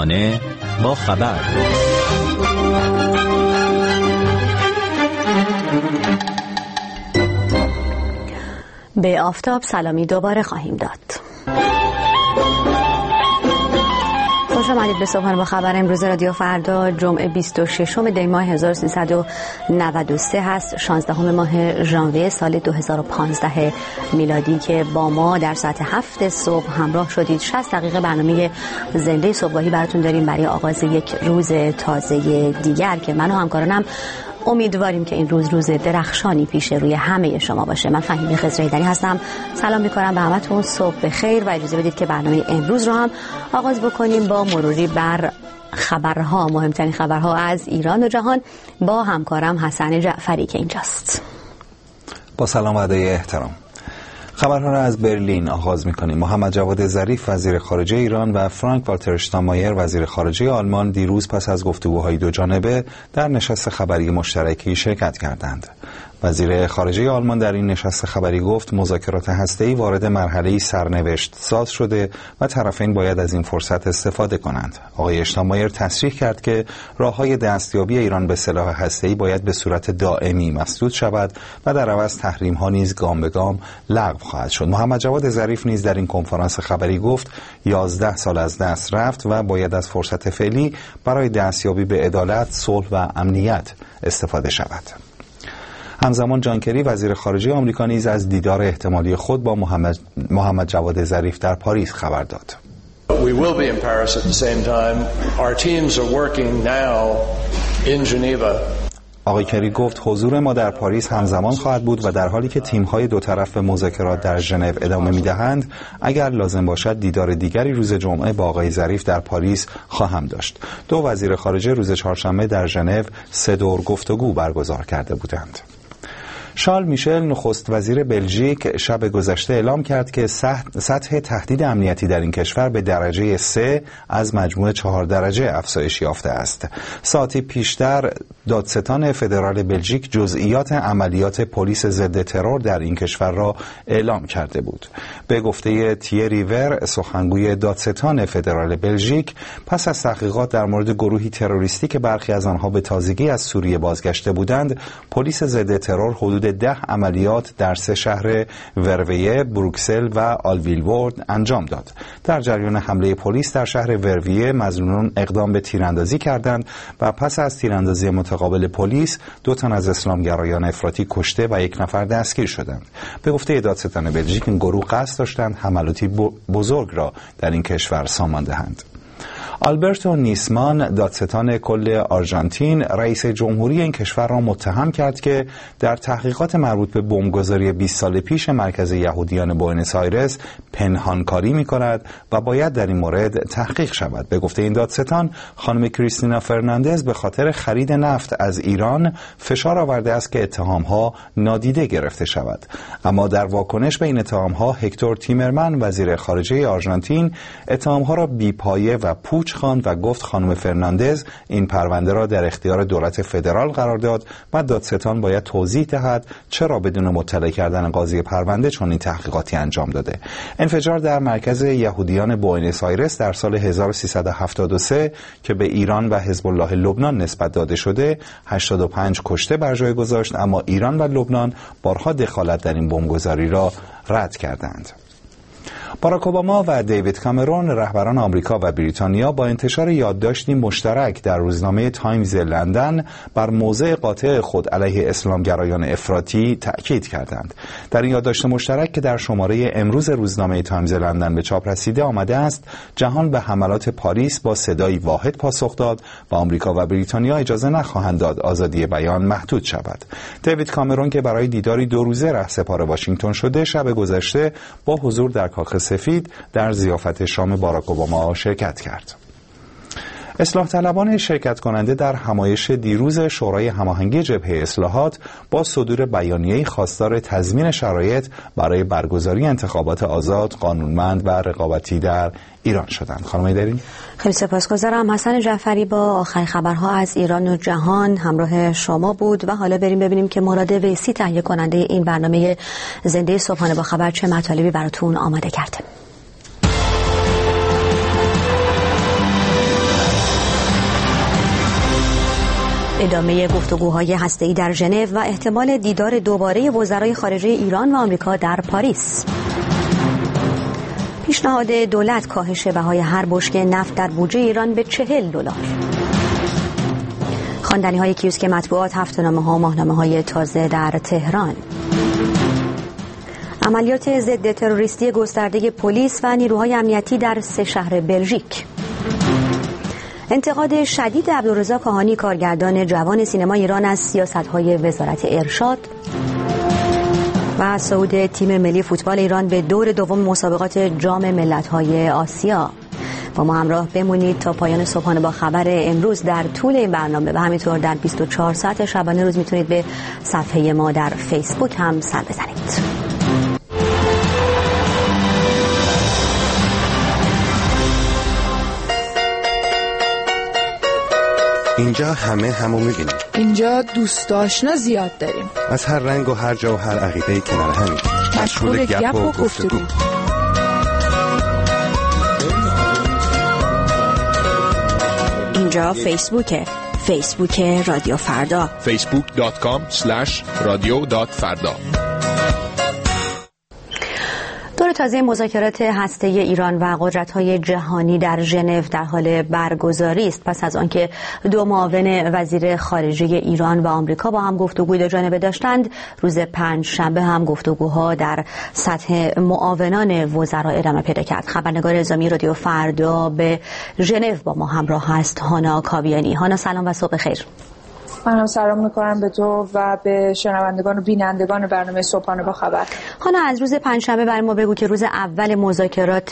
صبحانه با خبر. به آفتاب سلامی دوباره خواهیم داد. خوش آمدید به صبحانه با خبر. امروز رادیو فردا جمعه 26 دی ماه 1393 هست، 16 ماه ژانویه سال 2015 میلادی که با ما در ساعت 7 صبح همراه شدید. 60 دقیقه برنامه زنده صبحگاهی براتون داریم برای آغاز یک روز تازه دیگر که من و همکارانم امیدواریم که این روز درخشانی پیش روی همه شما باشه. من فهیمه خضرایدری هستم. سلام می‌کنم به همتون، صبح بخیر و اجازه بدید که برنامه امروز رو هم آغاز بکنیم با مروری بر خبرها، مهمترین خبرها از ایران و جهان با همکارم حسن جعفری که اینجاست. با سلام و ادای احترام. خبرها را از برلین آغاز می‌کنیم. محمد جواد ظریف وزیر خارجه ایران و فرانک والتر اشتاینمایر وزیر خارجه آلمان دیروز پس از گفتگوهای دوجانبه در نشست خبری مشترکی شرکت کردند. وزیر خارجه آلمان در این نشست خبری گفت مذاکرات هسته‌ای وارد مرحله‌ای سرنوشت ساز شده و طرفین باید از این فرصت استفاده کنند. آقای اشتاینمایر تصریح کرد که راه‌های دستیابی ایران به سلاح هسته‌ای باید به صورت دائمی مسدود شود و در عوض تحریم‌ها نیز گام به گام لغو خواهد شد. محمد جواد ظریف نیز در این کنفرانس خبری گفت 11 سال از دست رفت و باید از فرصت فعلی برای دستیابی به عدالت، صلح و امنیت استفاده شود. همزمان جان کری وزیر خارجه آمریکا نیز از دیدار احتمالی خود با محمد جواد ظریف در پاریس خبر داد. We will be in Paris at the same time. Our teams are working now in Geneva. آقای کری گفت حضور ما در پاریس همزمان خواهد بود و در حالی که تیم‌های دو طرف به مذاکرات در ژنو ادامه می‌دهند، اگر لازم باشد دیدار دیگری روز جمعه با آقای ظریف در پاریس خواهم داشت. دو وزیر خارجه روز چهارشنبه در ژنو 3 دور گفتگو برگزار کرده بودند. شارل میشل نخست وزیر بلژیک شب گذشته اعلام کرد که سطح تهدید امنیتی در این کشور به درجه 3 از مجموع 4 درجه افزایش یافته است. ساعتی پیشتر دادستان فدرال بلژیک جزئیات عملیات پلیس ضد ترور در این کشور را اعلام کرده بود. به گفته تیری ور، سخنگوی دادستان فدرال بلژیک، پس از تحقیقات در مورد گروهی تروریستی که برخی از آنها به تازگی از سوریه بازگشته بودند، پلیس ضد ترور حدود 10 عملیات در 3 شهر ورویه، بروکسل و آلویلورد انجام داد. در جریان حمله پلیس در شهر ورویه، مظنونان اقدام به تیراندازی کردند و پس از تیراندازی متقابل پلیس 2 تن از اسلامگرایان افراطی کشته و 1 نفر دستگیر شدند. به گفته دادستان بلژیک این گروه قصد داشتند حملاتی بزرگ را در این کشور سامان دهند. آلبرتو نیسمان دادستان کل آرژانتین رئیس جمهوری این کشور را متهم کرد که در تحقیقات مربوط به بمبگذاری 20 سال پیش مرکز یهودیان بوئنوس آیرس پنهانکاری می‌کند و باید در این مورد تحقیق شود. به گفته این دادستان، خانم کریستینا فرناندز به خاطر خرید نفت از ایران فشار آورده است که اتهام‌ها نادیده گرفته شود. اما در واکنش به این اتهام‌ها هکتور تیمرمن وزیر خارجه آرژانتین اتهام‌ها را بی‌پایه و پوچ خواند و گفت خانم فرناندز این پرونده را در اختیار دولت فدرال قرار داد و دادستان باید توضیح دهد چرا بدون مطلع کردن قاضی پرونده چنین تحقیقاتی انجام داده. انفجار در مرکز یهودیان بوئنوس آیرس در سال 1373 که به ایران و حزب الله لبنان نسبت داده شده 85 کشته بر جای گذاشت، اما ایران و لبنان بارها دخالت در این بمبگذاری را رد کردند. باراک اوباما و دیوید کامرون رهبران آمریکا و بریتانیا با انتشار یادداشتی مشترک در روزنامه تایمز لندن بر موضع قاطع خود علیه اسلامگرایان افراطی تأکید کردند. در این یادداشت مشترک که در شماره امروز روزنامه تایمز لندن به چاپ رسیده آمده است، جهان به حملات پاریس با صدایی واحد پاسخ داد و آمریکا و بریتانیا اجازه نخواهند داد آزادی بیان محدود شود. دیوید کامرون که برای دیداری 2 روزه رهسپار واشنگتن شده، شب گذشته با حضور در کاخ سفید در ضیافت شام باراک اوباما شرکت کرد. اصلاح طلبان شرکت کننده در همایش دیروز شورای هماهنگی جبهه اصلاحات با صدور بیانیه‌ای خواستار تضمین شرایط برای برگزاری انتخابات آزاد، قانونمند و رقابتی در ایران شدند. خانم ایدری، خیلی سپاسگزارم. حسن جعفری با آخرین خبرها از ایران و جهان همراه شما بود و حالا بریم ببینیم که مراد ویسی تهیه کننده این برنامه زنده صبحانه با خبر چه مطالبی براتون آماده کرده. ادامه گفتگوهای هسته‌ای در ژنو و احتمال دیدار دوباره وزرای خارجه ایران و آمریکا در پاریس. پیشنهاد دولت کاهش بهای هر بشکه نفت در بودجه ایران به $40. خواندنی‌های کیوسک مطبوعات، هفته‌نامه‌ها و ماهنامه‌های تازه در تهران. عملیات ضد تروریستی گسترده پلیس و نیروهای امنیتی در 3 شهر بلژیک. انتقاد شدید عبدالرضا کاهانی، کارگردان جوان سینما ایران، از سیاست‌های وزارت ارشاد. و صعود تیم ملی فوتبال ایران به دور دوم مسابقات جام ملت‌های آسیا. با ما همراه بمونید تا پایان صبحانه با خبر امروز. در طول این برنامه و همینطور در 24 ساعت شبانه روز میتونید به صفحه ما در فیسبوک هم سر بزنید. اینجا همو میبینیم. اینجا دوست آشنا زیاد داریم. از هر رنگ و هر جا و هر عقیده کنار همین. مشغول گپ و گفتگو. اینجا فیسبوک رادیو فردا. facebook.com/radio.farda. دور تازه مذاکرات هسته‌ای ایران و قدرت‌های جهانی در ژنو در حال برگزاری است، پس از آنکه 2 معاون وزیر خارجه ایران و آمریکا با هم گفتگوی دو جانبه داشتند. روز پنجشنبه هم گفتگوها در سطح معاونان وزرا ادامه پیدا کرد. خبرنگار اعزامی رادیو فردا به ژنو با ما همراه است هانا کاویانی. هانا سلام و صبح خیر. منم سلام میکنم به تو و به شنوندگان و بینندگان برنامه صبحانه با خبر. هانا، از روز پنجشنبه برای ما بگو که روز اول مذاکرات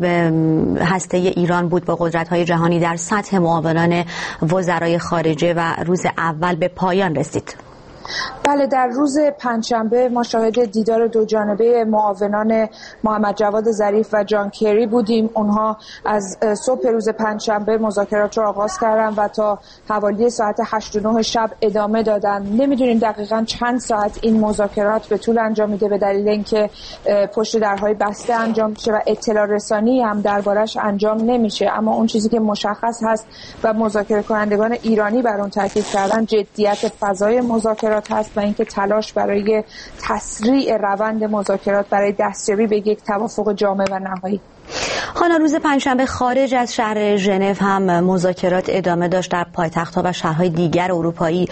هسته‌ای ایران بود با قدرت‌های جهانی در سطح معاونان وزرای خارجه و روز اول به پایان رسید. بله، در روز پنجشنبه ما شاهد دیدار دو جانبه معاونان محمد جواد ظریف و جان کری بودیم. اونها از صبح روز پنجشنبه مذاکرات رو آغاز کردن و تا حوالی ساعت 8 و 9 شب ادامه دادن. نمیدونیم دقیقاً چند ساعت این مذاکرات به طول انجام میده، به دلیل اینکه پشت درهای بسته انجام میشه و اطلاع رسانی هم دربارش انجام نمیشه. اما اون چیزی که مشخص هست و مذاکره کنندگان ایرانی بر اون تاکید کردن جدیت فضای مذاکرات هست و اینکه تلاش برای تسریع روند مذاکرات برای دستیابی به یک توافق جامع و نهایی. حالا روز پنجشنبه خارج از شهر ژنو هم مذاکرات ادامه داشت. در پایتخت‌ها و شهرهای دیگر اروپایی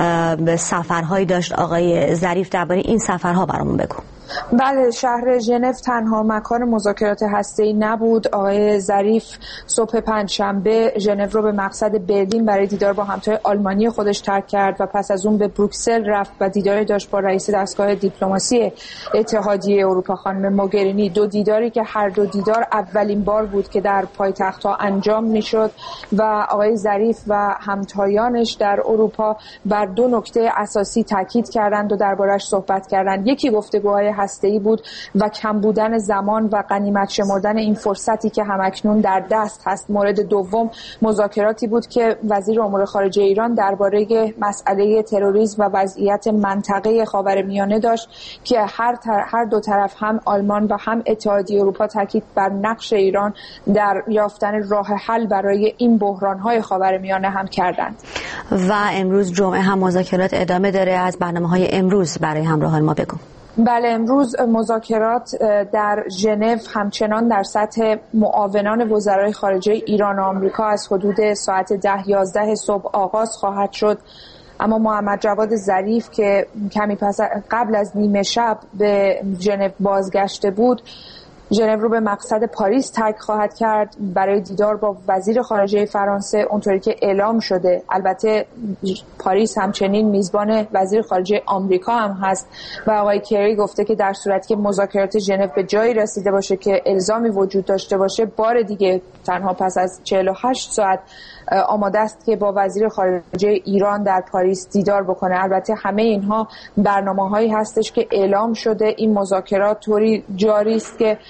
سفرهایی داشت آقای ظریف. درباره این سفرها برامون بگو. بله، شهر ژنو تنها مکان مذاکرات هسته‌ای نبود. آقای ظریف صبح پنجشنبه ژنو رو به مقصد برلین برای دیدار با همتای آلمانی خودش ترک کرد و پس از اون به بروکسل رفت و دیداری داشت با رئیس دستگاه دیپلماسی اتحادیه اروپا خانم موگرینی. دو دیداری که هر دو دیدار اولین بار بود که در پایتخت‌ها انجام میشد و آقای ظریف و همتایانش در اروپا بر 2 نکته اساسی تاکید کردند و دربارش صحبت کردند. یکی گفتگوهای هسته‌ای بود و کم بودن زمان و غنیمت شمردن این فرصتی که همکنون در دست هست. مورد دوم مذاکراتی بود که وزیر امور خارجه ایران درباره مسئله تروریسم و وضعیت منطقه خاورمیانه داشت که هر دو طرف، هم آلمان و هم اتحادیه اروپا، تاکید بر نقش ایران در یافتن راه حل برای این بحران‌های خاورمیانه هم کردند. و امروز جمعه هم مذاکرات ادامه داره. از برنامه‌های امروز برای همراهان ما بگو. بله، امروز مذاکرات در ژنو همچنان در سطح معاونان وزرای خارجه ایران و آمریکا از حدود ساعت 10-11 صبح آغاز خواهد شد. اما محمد جواد ظریف که کمی قبل از نیمه شب به ژنو بازگشته بود، ژنو رو به مقصد پاریس ترک خواهد کرد برای دیدار با وزیر خارجه فرانسه، اونطوری که اعلام شده. البته پاریس همچنین میزبان وزیر خارجه آمریکا هم هست و آقای کری گفته که در صورتی که مذاکرات ژنو به جایی رسیده باشه که الزامی وجود داشته باشه، بار دیگه تنها پس از 48 ساعت آماده است که با وزیر خارجه ایران در پاریس دیدار بکنه. البته همه اینها برنامه‌هایی هستش که اعلام شده. این مذاکرات طوری جاری است که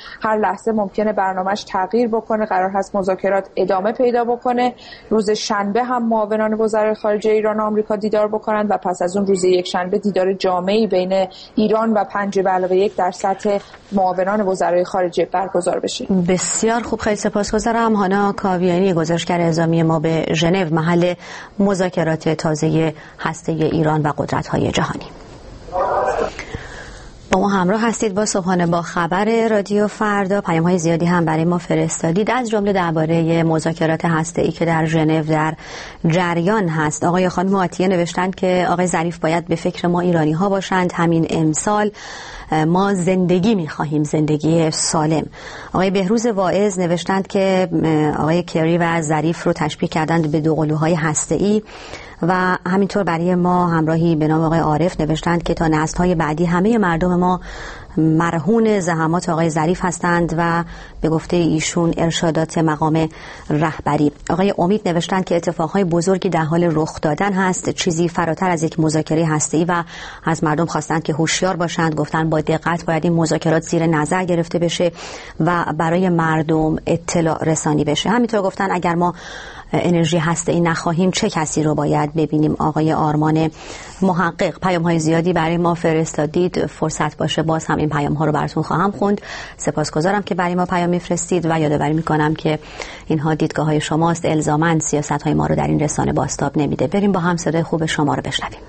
هر لحظه ممکنه برنامه‌اش تغییر بکنه. قرار هست مذاکرات ادامه پیدا بکنه. روز شنبه هم معاونان وزرای خارجه ایران و آمریکا دیدار بکنند و پس از اون روز یکشنبه دیدار جامعی بین ایران و 5+1 در سطح معاونان وزرای خارجه برگزار بشه. بسیار خوب، خیلی سپاسگزارم. هانا کاویانی، گزارشگر اعزامی ما به ژنو، محل مذاکرات تازه هسته ایران و قدرت‌های جهانی. با ما همراه هستید با صبحانه با خبر رادیو فردا. پیام‌های زیادی هم برای ما فرستادید، از جمله درباره مذاکرات هسته‌ای که در ژنو در جریان هست. آقای خانم آتیه نوشتند که آقای ظریف باید به فکر ما ایرانی‌ها باشند. همین امسال ما زندگی می‌خواهیم، زندگی سالم. آقای بهروز واعظ نوشتند که آقای کری و ظریف رو تشبیه کردند به دو قلوهای هسته‌ای. و همینطور برای ما همراهی به نام آقای عارف نوشتند که تا نسل‌های بعدی همه مردم ما مرهون زحمات آقای ظریف هستند و به گفته ایشون ارشادات مقام رهبری. آقای امید نوشتند که اتفاقهای بزرگی در حال رخ دادن هست، چیزی فراتر از یک مذاکره هسته‌ای، و از مردم خواستند که هوشیار باشند. گفتن با دقت باید این مذاکرات زیر نظر گرفته بشه و برای مردم اطلاع رسانی بشه. همینطور گفتن اگر ما انرژی هسته‌ای نخواهیم چه کسی رو باید ببینیم. آقای آرمان محقق، پیام‌های زیادی برای ما فرستادید. فرصت باشه باز هم این پیام‌ها رو براتون خواهم خوند. سپاسگزارم که برای ما پیام می‌فرستید و یادآوری می‌کنم که اینها دیدگاه‌های شماست، الزاماً سیاست‌های ما رو در این رسانه بازتاب نمیده. بریم با هم صدای خوب شما رو بشنویم.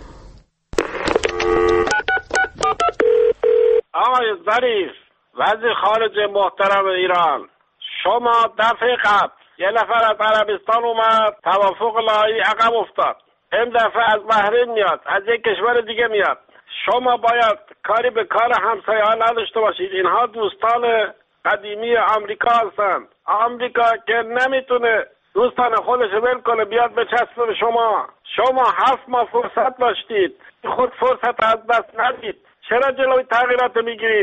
آقای ظریف، وزیر خارجه محترم ایران، شما دفعه قبل یه نفر از عربستان اومد، توافق لاهی عقب افتاد. این دفعه از بحرین میاد، از یک کشور دیگه میاد. شما باید کاری به کار همسایه‌ها نداشته باشید. اینها دوستان قدیمی آمریکا هستند. آمریکا که نمیتونه دوستان خودش ول کنه بیاد بچسبه به شما. شما 7 ماه فرصت داشتید، خود فرصت از دست ندید. چرا جلوی تغییرات میگیرید؟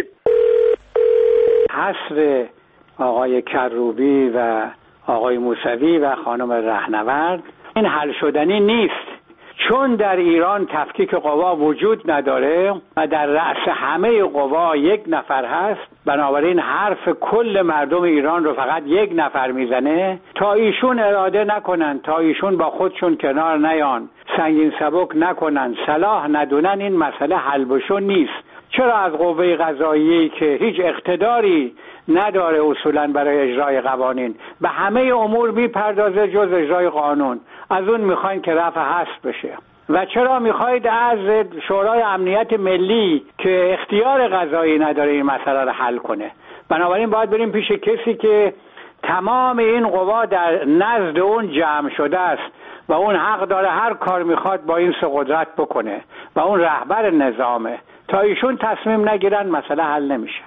حصر آقای کروبی و آقای موسوی و خانم رهنورد این حل شدنی نیست، چون در ایران تفکیک قوا وجود نداره و در رأس همه قوا یک نفر هست. بنابراین حرف کل مردم ایران رو فقط یک نفر میزنه. تا ایشون اراده نکنن، تا ایشون با خودشون کنار نیان، سنگین سبک نکنن، صلاح ندونن، این مسئله حل بشو نیست. چرا از قوه قضاییه‌ای که هیچ اقتداری نداره اصولاً برای اجرای قوانین به همه امور میپردازه جز اجرای قانون، از اون میخواین که رفع حذف بشه؟ و چرا میخواید از شورای امنیت ملی که اختیار قضایی نداره این مسئله رو حل کنه؟ بنابراین باید بریم پیش کسی که تمام این قوا در نزد اون جمع شده است و اون حق داره هر کار میخواد با این سه قدرت بکنه و اون رهبر نظامه. تا ایشون تصمیم نگیرن مسئله حل نمیشه.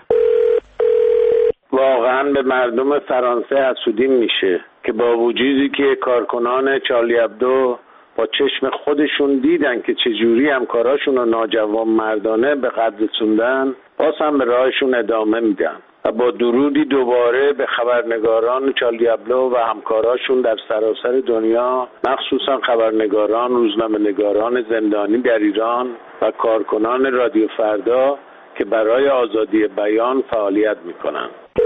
واقعا به مردم فرانسه حسودی میشه که با وجودی که کارکنان چارلی ابدو با چشم خودشون دیدن که چجوری همکاراشون رو ناجوانمردانه به قتل رسوندن، باز هم به راهشون ادامه میدن و با درودی دوباره به خبرنگاران چارلی ابدو و همکاراشون در سراسر دنیا، مخصوصا خبرنگاران، روزنامه‌نگاران زندانی در ایران و کارکنان رادیو فردا که برای آزادی بیان فعالیت میکنن.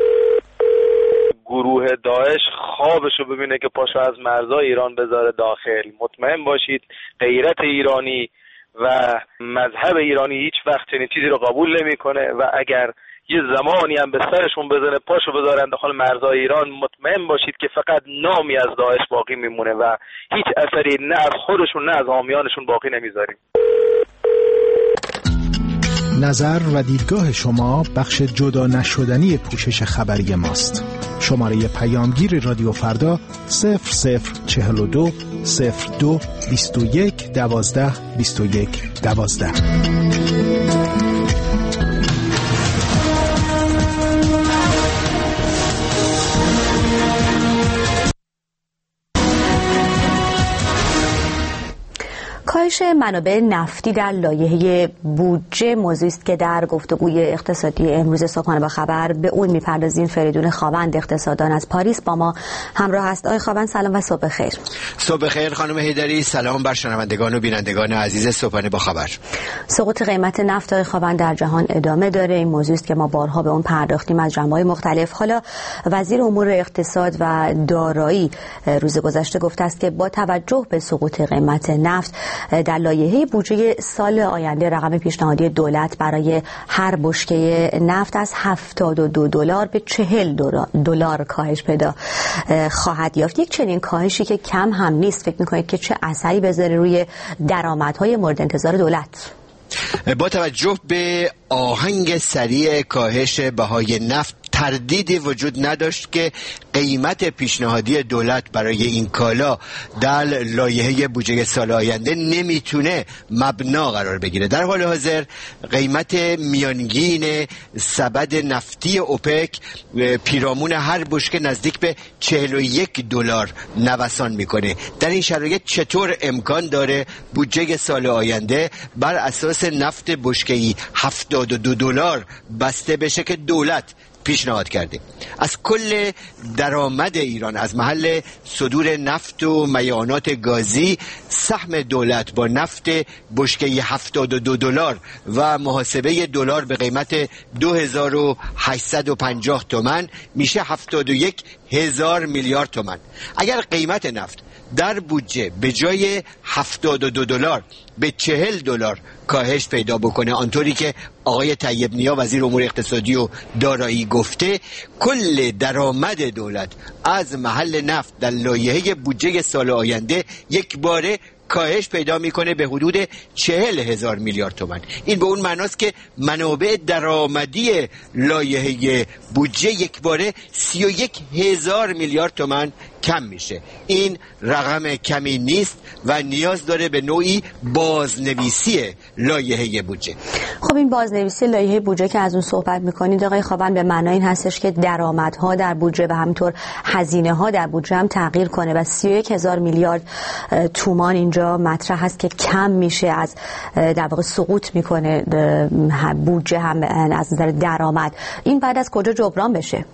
گروه داعش خوابشو ببینه که پاشو از مرزای ایران بذاره داخل. مطمئن باشید غیرت ایرانی و مذهب ایرانی هیچ وقت چنین چیزی رو قبول نمیکنه و اگر یه زمانی هم به سرشون بزنه پاشو بذارن داخل مرزای ایران، مطمئن باشید که فقط نامی از داعش باقی میمونه و هیچ اثری نه از خودشون نه از حامیانشون باقی نمیذاریم. نظر و دیدگاه شما بخش جدا نشدنی پوشش خبری ماست. شماره پیامگیر رادیو فردا 0042 02 21 12 21 12. کاهش منابع نفتی در لایحه بودجه موضوعی است که در گفتگوی اقتصادی امروز صبحانه با خبر به اون میپردازیم. فریدون خاوند اقتصاددان از پاریس با ما همراه است. آقای خاوند سلام و صبح خیر. صبح خیر خانم حیدری، سلام بر شنوندگان و بینندگان عزیز صبحانه با خبر. سقوط قیمت نفت آقای خاوند در جهان ادامه داره. این موضوعی است که ما بارها به اون پرداختیم از جنبه‌های مختلف. حالا وزیر امور اقتصاد و دارایی روز گذشته گفته است که با توجه به سقوط قیمت نفت در لایحه بودجه سال آینده رقم پیشنهادی دولت برای هر بشکه نفت از $72 به $40 کاهش پیدا خواهد یافت. یک چنین کاهشی که کم هم نیست، فکر می‌کنید که چه اثری بذاره روی درآمدهای مورد انتظار دولت؟ با توجه به آهنگ سریع کاهش بهای نفت تردیدی وجود نداشت که قیمت پیشنهادی دولت برای این کالا در لایحه بودجه سال آینده نمیتونه مبنا قرار بگیره. در حال حاضر قیمت میانگین سبد نفتی اوپک پیرامون هر بشکه نزدیک به $41 نوسان میکنه. در این شرایط چطور امکان داره بودجه سال آینده بر اساس نفت بشکه‌ای $72 بسته بشه که دولت پیشنهاد کرده؟ از کل درآمد ایران از محل صدور نفت و میانات گازی سهم دولت با نفت بشکه $72 و محاسبه دلار به قیمت 2850 تومان میشه 71,000 میلیارد تومان. اگر قیمت نفت در بودجه به جای $72 به $40 کاهش پیدا بکنه، آنطوری که آقای طیب نیا وزیر امور اقتصادی و دارایی گفته، کل درآمد دولت از محل نفت در لایحه بودجه سال آینده یک باره کاهش پیدا میکنه به حدود 40,000 میلیارد تومان. این به اون معناست که منابع درآمدی لایحه بودجه یک باره 31,000 میلیارد تومان کم میشه. این رقم کمی نیست و نیاز داره به نوعی بازنویسی لایحه بودجه. خب این بازنویسی لایحه بودجه که از اون صحبت میکنید آقای خاوند، به معنای این هستش که درآمدها در بودجه و همینطور هزینه ها در بودجه هم تغییر کنه و 31,000 میلیارد تومان اینجا مطرح هست که کم میشه، از در واقع سقوط میکنه بودجه هم از نظر درآمد. این بعد از کجا جبران بشه؟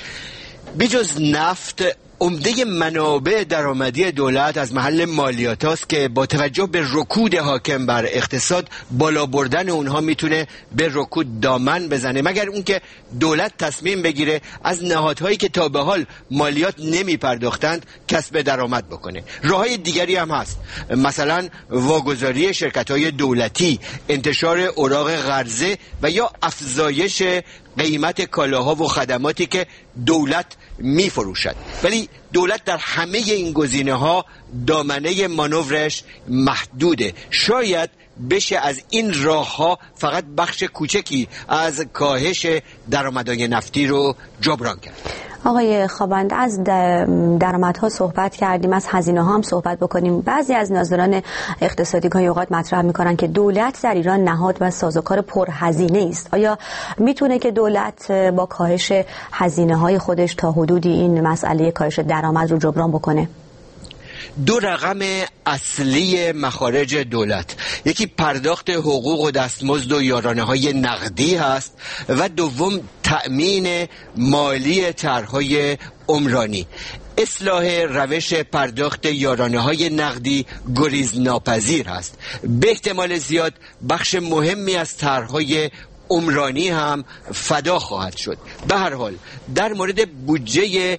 بجز نفت عمده منابع درآمدی دولت از محل مالیات است که با توجه به رکود حاکم بر اقتصاد بالا بردن اونها میتونه به رکود دامن بزنه، مگر اون که دولت تصمیم بگیره از نهادهایی که تا به حال مالیات نمی پرداختند کسب درآمد بکنه. راههای دیگری هم هست، مثلا واگذاری شرکت‌های دولتی، انتشار اوراق قرضه و یا افزایش قیمت کالاها و خدماتی که دولت می فروشد. ولی دولت در همه این گزینه‌ها دامنه مانورش محدوده. شاید بشه از این راه‌ها فقط بخش کوچکی از کاهش درآمدهای نفتی رو جبران کرد. آقای خاوند، از درآمدها صحبت کردیم، از هزینه ها هم صحبت بکنیم. بعضی از ناظران اقتصادی گاهی اوقات مطرح میکنن که دولت در ایران نهاد و سازوکار پرهزینه است. آیا میتونه که دولت با کاهش هزینه های خودش تا حدودی این مسئله کاهش درآمد رو جبران بکنه؟ دو رقم اصلی مخارج دولت، یکی پرداخت حقوق و دستمزد و یارانه‌های نقدی هست و دوم تأمین مالی طرح‌های عمرانی. اصلاح روش پرداخت یارانه‌های نقدی گریزناپذیر است. به احتمال زیاد بخش مهمی از طرح‌های عمرانی هم فدا خواهد شد. به هر حال در مورد بودجه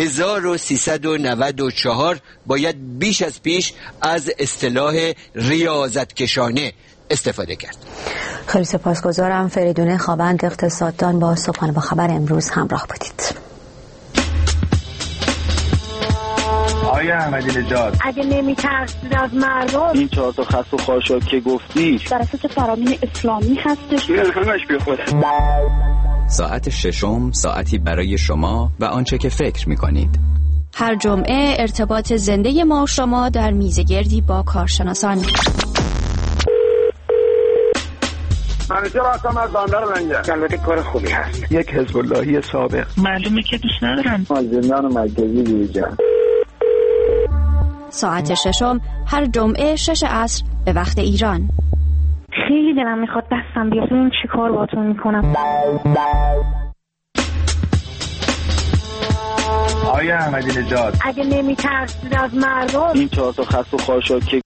1394 باید بیش از پیش از اصطلاح ریاضتکشانه استفاده کرد. خیلی سپاسگزارم. فریدون خاوند اقتصاددان با صبحانه با خبر امروز همراه بودید. آیا احمدی نژاد اگه نمی‌ترسید از مردم، این 4 تا خط و خاشاک که گفتی در اساس فرامین اسلامی هستش، همش بیخوده. ساعت ششم، ساعتی برای شما و آنچه که فکر می‌کنید. هر جمعه ارتباط زنده ما و شما در میزگردی با کارشناسان. منیجر هستم از بندر منجر. البته کار خوبی هست. یک حزب اللهی سابق. معلومه که دوست ندارم. از زندان مرکزی بیرون. ساعت ششم هر جمعه 6 عصر به وقت ایران. خیلی دلم میخواد دستم بیاد ببینم چی کار باهاتون میکنم. آقای احمدی نژاد اگه نمیترسید از مردم، این 4 تا خط و خاشاکی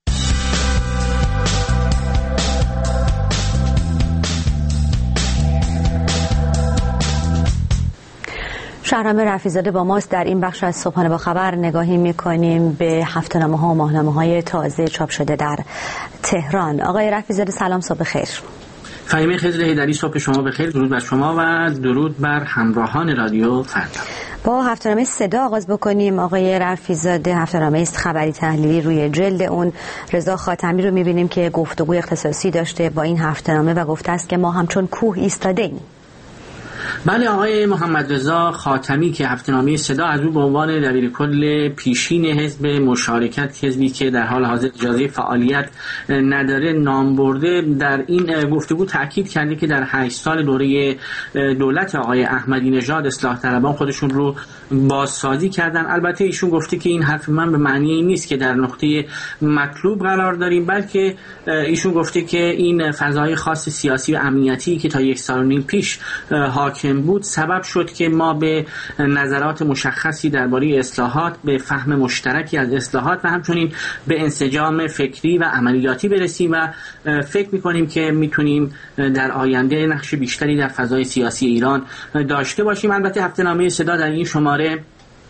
شهرام رفیع‌زاده با ماست. در این بخش از صبحانه با خبر نگاهی می‌کنیم به هفته‌نامه‌ها و ماهنامه‌های تازه چاپ شده در تهران. آقای رفیع‌زاده سلام، صبح خیر. فهیمه خضر هیدری، صبح شما بخیر. درود بر شما و درود بر همراهان رادیو فردا. با هفته‌نامه صدا آغاز بکنیم. آقای رفیع‌زاده هفته‌نامه است خبری تحلیلی، روی جلد اون رضا خاتمی رو می‌بینیم که گفتگوی اختصاصی داشته با این هفته‌نامه و گفته است که ما همچون کوه ایستاده‌ایم. بله، آقای محمد رضا خاتمی که هفته‌نامه صدا از او به عنوان دبیرکل پیشین حزب مشارکت، حزبی که در حال حاضر اجازه فعالیت نداره، نام برده، در این گفتگو تاکید کرده که در 8 سال دوره دولت آقای احمدی نژاد اصلاح طلبان خودشون رو بازسازی کردن. البته ایشون گفته که این حرف من به معنی این نیست که در نقطه مطلوب قرار داریم، بلکه ایشون گفته که این فضای خاص سیاسی و امنیتی که تا 1 سال و نیم پیش حاکم بود سبب شد که ما به نظرات مشخصی درباره اصلاحات، به فهم مشترکی از اصلاحات و همچنین به انسجام فکری و عملیاتی برسیم و فکر می‌کنیم که میتونیم در آینده نقش بیشتری در فضای سیاسی ایران داشته باشیم. البته هفته‌نامه صدا در این شماره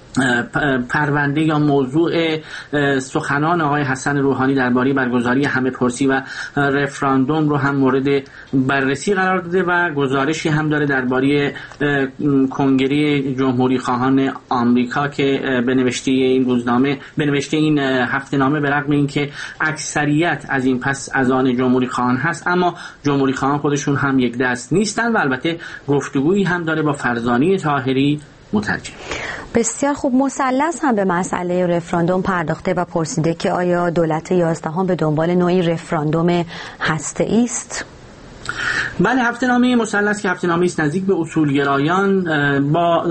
پرونده یا موضوع سخنان آقای حسن روحانی درباره برگزاری همه‌پرسی و رفراندوم رو هم مورد بررسی قرار داده و گزارشی هم داره درباره کنگره جمهوری خواهان آمریکا که به نوشته این هفته‌نامه به رغم اینکه اکثریت از این پس از آن جمهوری خواهان هست، اما جمهوری خواهان خودشون هم یک دست نیستن و البته گفتگویی هم داره با فرزانه طاهری مترجم. بسیار خوب. مثلث هم به مسئله رفراندوم پرداخته و پرسیده که آیا دولت 11 به دنبال نوعی رفراندوم هسته‌ای است؟ بله، هفته‌نامه مثلث که هفته‌نامه‌ای است نزدیک به اصولگرایان با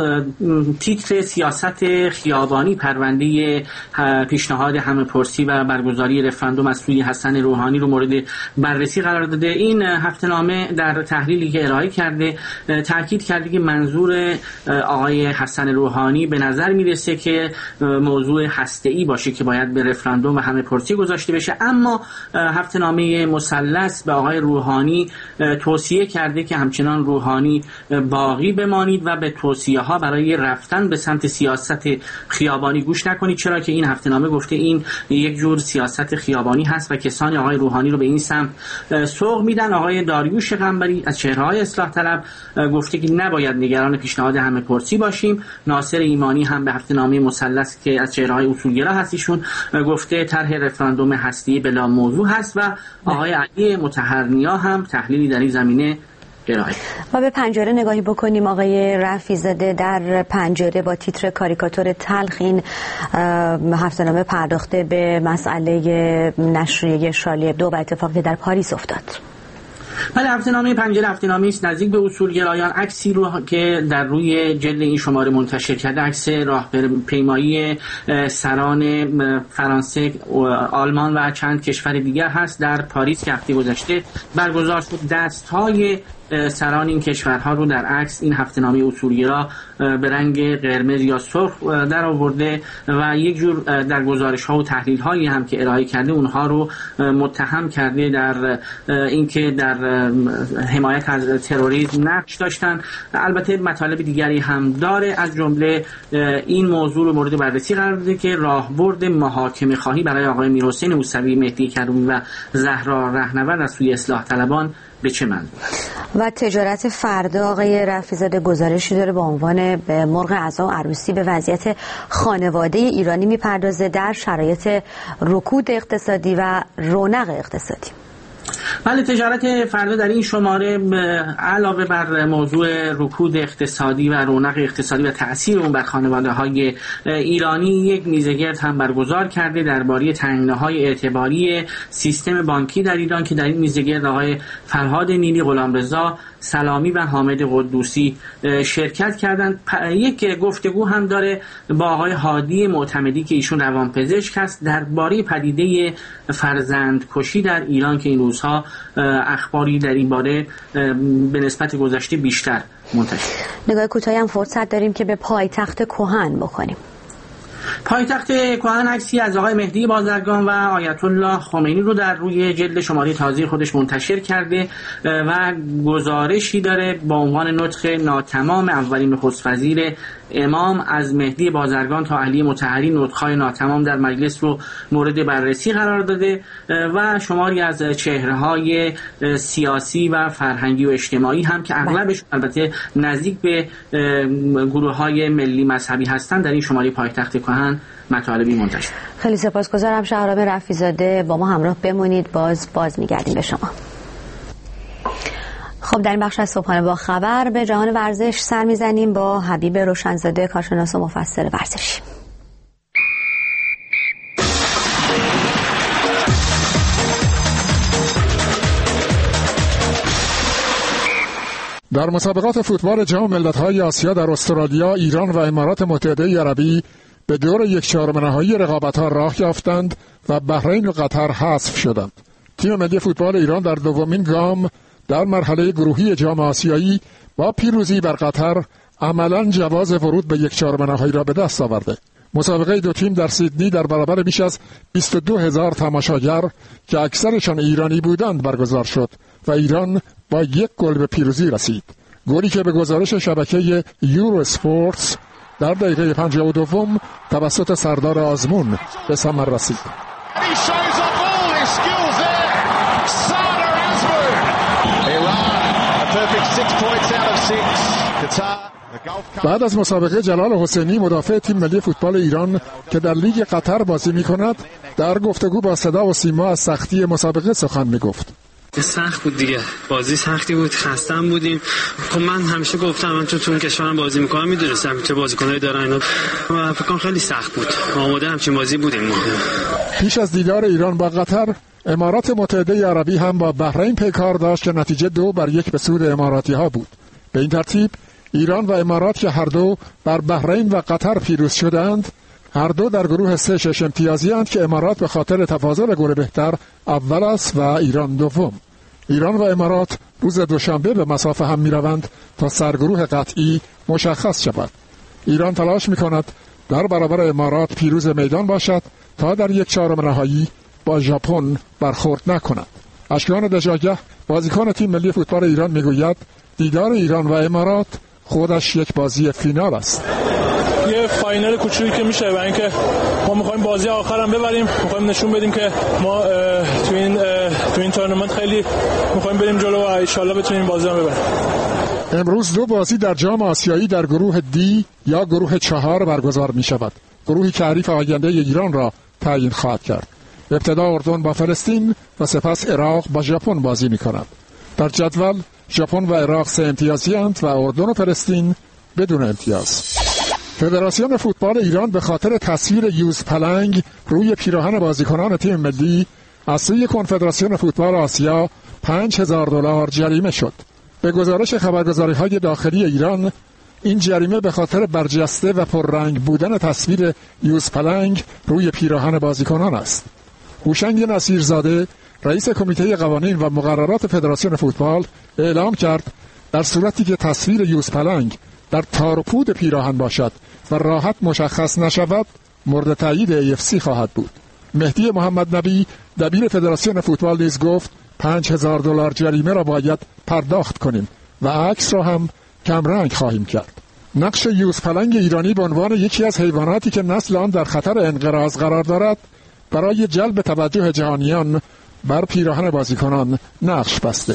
تیتر سیاست خیابانی، پرونده پیشنهاد همه‌پرسی و برگزاری رفراندوم از سوی حسن روحانی رو مورد بررسی قرار داده. این هفته‌نامه در تحلیلی که ارائه کرده تاکید کرده که منظور آقای حسن روحانی به نظر میرسه که موضوع هسته‌ای باشه که باید به رفراندوم و همه‌پرسی گذاشته بشه، اما هفته‌نامه مثلث به آقای روحانی توصیه کرده که همچنان روحانی باقی بمانید و به توصیه‌ها برای رفتن به سمت سیاست خیابانی گوش نکنید، چرا که این هفته‌نامه گفته این یک جور سیاست خیابانی هست و کسانی آقای روحانی رو به این سمت سوق میدن. آقای داریوش قنبری از چهره‌های اصلاح طلب گفته که نباید نگران پیشنهاد همه‌پرسی باشیم. ناصر ایمانی هم به هفته‌نامه مثلث که از چهره‌های اصولگرا هستیشون گفته طرح رفراندوم هستی بلا موضوع هست و آقای علی مطهرنیا هم تحلیلی در این زمینه ارائه. و به پنجره نگاهی بکنیم. آقای رفیع‌زاده در پنجره با تیتر کاریکاتور تلخ این هفته‌نامه پرداخته به مسئله نشریه شارلی ابدو و اتفاقی که در پاریس افتاد. بله، هفته‌نامه پنجره هفته‌نامه‌ای است نزدیک به اصولگرایان. عکسی رو که در روی جلد این شماره منتشر کرده، عکس راهپیمایی سران فرانسه، آلمان و چند کشور دیگر هست در پاریس که هفته گذشته برگزار شد. دست‌های سران این کشورها رو در عکس این هفته‌نامه اصولگرا به رنگ قرمز یا سرخ در آورده و یک جور در گزارش‌ها و تحلیل‌هایی هم که ارائه کرده اونها رو متهم کرده در اینکه در حمایت از تروریسم نقش داشتن. البته مطالب دیگری هم داره، از جمله این موضوع رو مورد بررسی قرار داده که راهبرد محاکمه خواهی برای آقای میرحسین موسوی، مهدی کروبی و زهرا رهنورد از سوی اصلاح طلبان به چه منظور است. و تجارت فردا آقای رفیع‌زاده گزارشی داره با عنوان مرغ عزا و عروسی به وضعیت خانواده ایرانی میپردازه در شرایط رکود اقتصادی و رونق اقتصادی. بله، تجارت فردا در این شماره علاوه بر موضوع رکود اقتصادی و رونق اقتصادی و تأثیر اون بر خانواده‌های ایرانی، یک میزگرد هم برگزار کرده درباره تنگناهای اعتباری سیستم بانکی در ایران که در این میزگرد آقای فرهاد نیلی، غلامرضا سلامی و حامد قدوسی شرکت کردند. یک گفتگو هم داره با آقای هادی معتمدی که ایشون روانپزشک هست درباره پدیده فرزندکشی در ایران که این روزها اخباری در این باره به نسبت گذشته بیشتر منتشر. نگاه کوتاهی هم فرصت داریم که به پایتخت کهن بکنیم. پایتخت کهن عکسی از آقای مهدی بازرگان و آیت الله خمینی رو در روی جلد شماره تازه خودش منتشر کرده و گزارشی داره با عنوان نطق ناتمام اولین نخست وزیر امام از مهدی بازرگان تا علی مطهری. نطق‌های ناتمام در مجلس رو مورد بررسی قرار داده و شماری از چهره‌های سیاسی و فرهنگی و اجتماعی هم که اغلبش البته نزدیک به گروه‌های ملی مذهبی هستند در این شماره پایتخت کهن مطالبی منتشر. خیلی سپاسگزارم شهرام رفیع‌زاده، با ما همراه بمونید، باز میگردیم به شما. خب در این بخش از صبحانه با خبر به جهان ورزش سر میزنیم با حبیب روشنزاده، کارشناس و مفسر ورزشی. در مسابقات فوتبال جام ملت‌های آسیا در استرالیا، ایران و امارات متحده عربی به دور 1/4 نهایی رقابت‌ها راه یافتند و بحرین و قطر حذف شدند. تیم ملی فوتبال ایران در دومین گام در مرحله گروهی جام آسیایی با پیروزی بر قطر عملاً جواز ورود به 1/4 نهایی را به دست آورده. مسابقه دو تیم در سیدنی در برابر بیش از 22,000 تماشاگر که اکثرشان ایرانی بودند برگزار شد و ایران با 1 گل به پیروزی رسید. گلی که به گزارش شبکه یورو اسپورتس در دقیقه 52 توسط سردار آزمون به ثمر رسید. بعد از مسابقه جلال حسینی مدافع تیم ملی فوتبال ایران که در لیگ قطر بازی می‌کند در گفتگو با صدا و سیما از سختی مسابقه سخن می‌گفت. سخت بود دیگه، بازی سختی بود، خسته‌ام بودیم. خب من همیشه گفتم من تو اون کشورم بازی می‌کنم، می‌دونستم چه بازیکنایی دارن اینا و فکر کنم خیلی سخت بود. آماده همچین بازی بودیم. پیش از دیدار ایران با قطر، امارات متحده عربی هم با بحرین پیکار داشت که نتیجه 2-1 به سود اماراتی‌ها بود. به این ترتیب ایران و امارات که هر دو بر بحرین و قطر پیروز شدند، هر دو در گروه 3 6 امتیازی اند که امارات به خاطر تفاضل گل بهتر اول است و ایران دوم. ایران و امارات روز دوشنبه به مصاف هم می‌روند تا سرگروه قطعی مشخص شود. ایران تلاش می‌کند در برابر امارات پیروز میدان باشد تا در 1/4 نهایی با ژاپن برخورد نکند. اشکان دژاگه بازیکن تیم ملی فوتبال ایران میگوید دیدار ایران و امارات خودش یک بازی فینال است. یه فاینال کوچیکی که میشه، برای اینکه ما می‌خوایم بازی آخرام ببریم، می‌خوایم نشون بدیم که ما تو این تورنمنت خیلی می‌خوایم بریم جلو و ان شاءالله بتونیم بازی رو ببریم. امروز 2 بازی در جام آسیایی در گروه دی یا گروه 4 برگزار می‌شود. گروهی که حریف آینده ایران را تعیین خواهد کرد. ابتدا اردن با فلسطین و سپس عراق با ژاپن بازی می‌کنند. در جدول ژاپن و عراق 3 امتیازی اند و اردن و فلسطین بدون امتیاز. فدراسیون فوتبال ایران به خاطر تصویر یوز پلنگ روی پیراهن بازیکنان تیم ملی از سوی کنفدراسیون فوتبال آسیا $5,000 جریمه شد. به گزارش خبرگزاری‌های داخلی ایران، این جریمه به خاطر برجسته و پررنگ بودن تصویر یوز پلنگ روی پیراهن بازیکنان است. هوشنگ نصیرزاده رئیس کمیته قوانین و مقررات فدراسیون فوتبال اعلام کرد در صورتی که تصویر یوز پلنگ در تار و پود پیراهن باشد و راحت مشخص نشود مورد تایید AFC خواهد بود. مهدی محمد نبی دبیر فدراسیون فوتبال نیز گفت $5,000 جریمه را باید پرداخت کنیم و عکس را هم کمرنگ خواهیم کرد. نقش یوز پلنگ ایرانی به عنوان یکی از حیواناتی که نسل آن در خطر انقراض قرار دارد برای جلب توجه جهانیان بر پیراهن بازیکنان نقش بسته.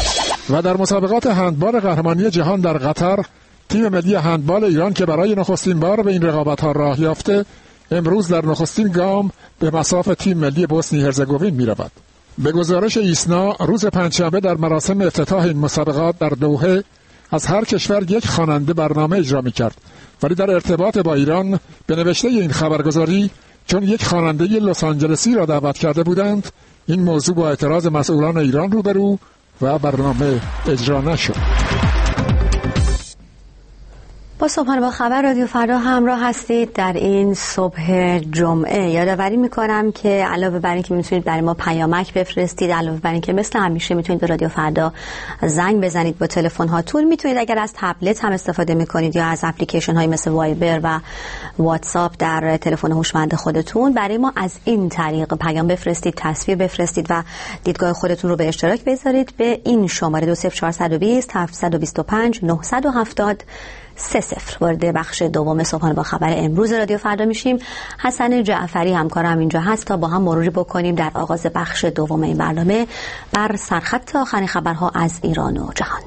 و در مسابقات هندبال قهرمانی جهان در قطر، تیم ملی هندبال ایران که برای نخستین بار به این رقابت‌ها راه یافته، امروز در نخستین گام به مصاف تیم ملی بوسنی هرزگوین می‌رود. به گزارش ایسنا روز پنجشنبه در مراسم افتتاح این مسابقات در دوحه از هر کشور یک خواننده برنامه اجرا می‌کرد، ولی در ارتباط با ایران به نوشته این خبرگزاری چون یک خواننده لس آنجلسی را دعوت کرده بودند، این موضوع با اعتراض مسئولان ایران روبرو و برنامه اجرا نشد. با صبحانه با خبر رادیو فردا همراه هستید. در این صبح جمعه یادآوری میکنم که علاوه بر این که میتونید برای ما پیامک بفرستید، علاوه بر این که مثل همیشه میتونید به رادیو فردا زنگ بزنید با تلفن هاتون، میتونید اگر از تبلت هم استفاده میکنید یا از اپلیکیشن های مثل وایبر و واتساپ در تلفن هوشمند خودتون برای ما از این طریق پیام بفرستید، تصویر بفرستید و دیدگاه خودتون رو به اشتراک بذارید به این شماره 20420 725 970 30. وارد بخش دوم صبحانه با خبر امروز رادیو فردا میشیم. حسن جعفری همکارم اینجا هست تا با هم مروری بکنیم در آغاز بخش دوم این برنامه بر سرخط آخرین خبرها از ایران و جهان.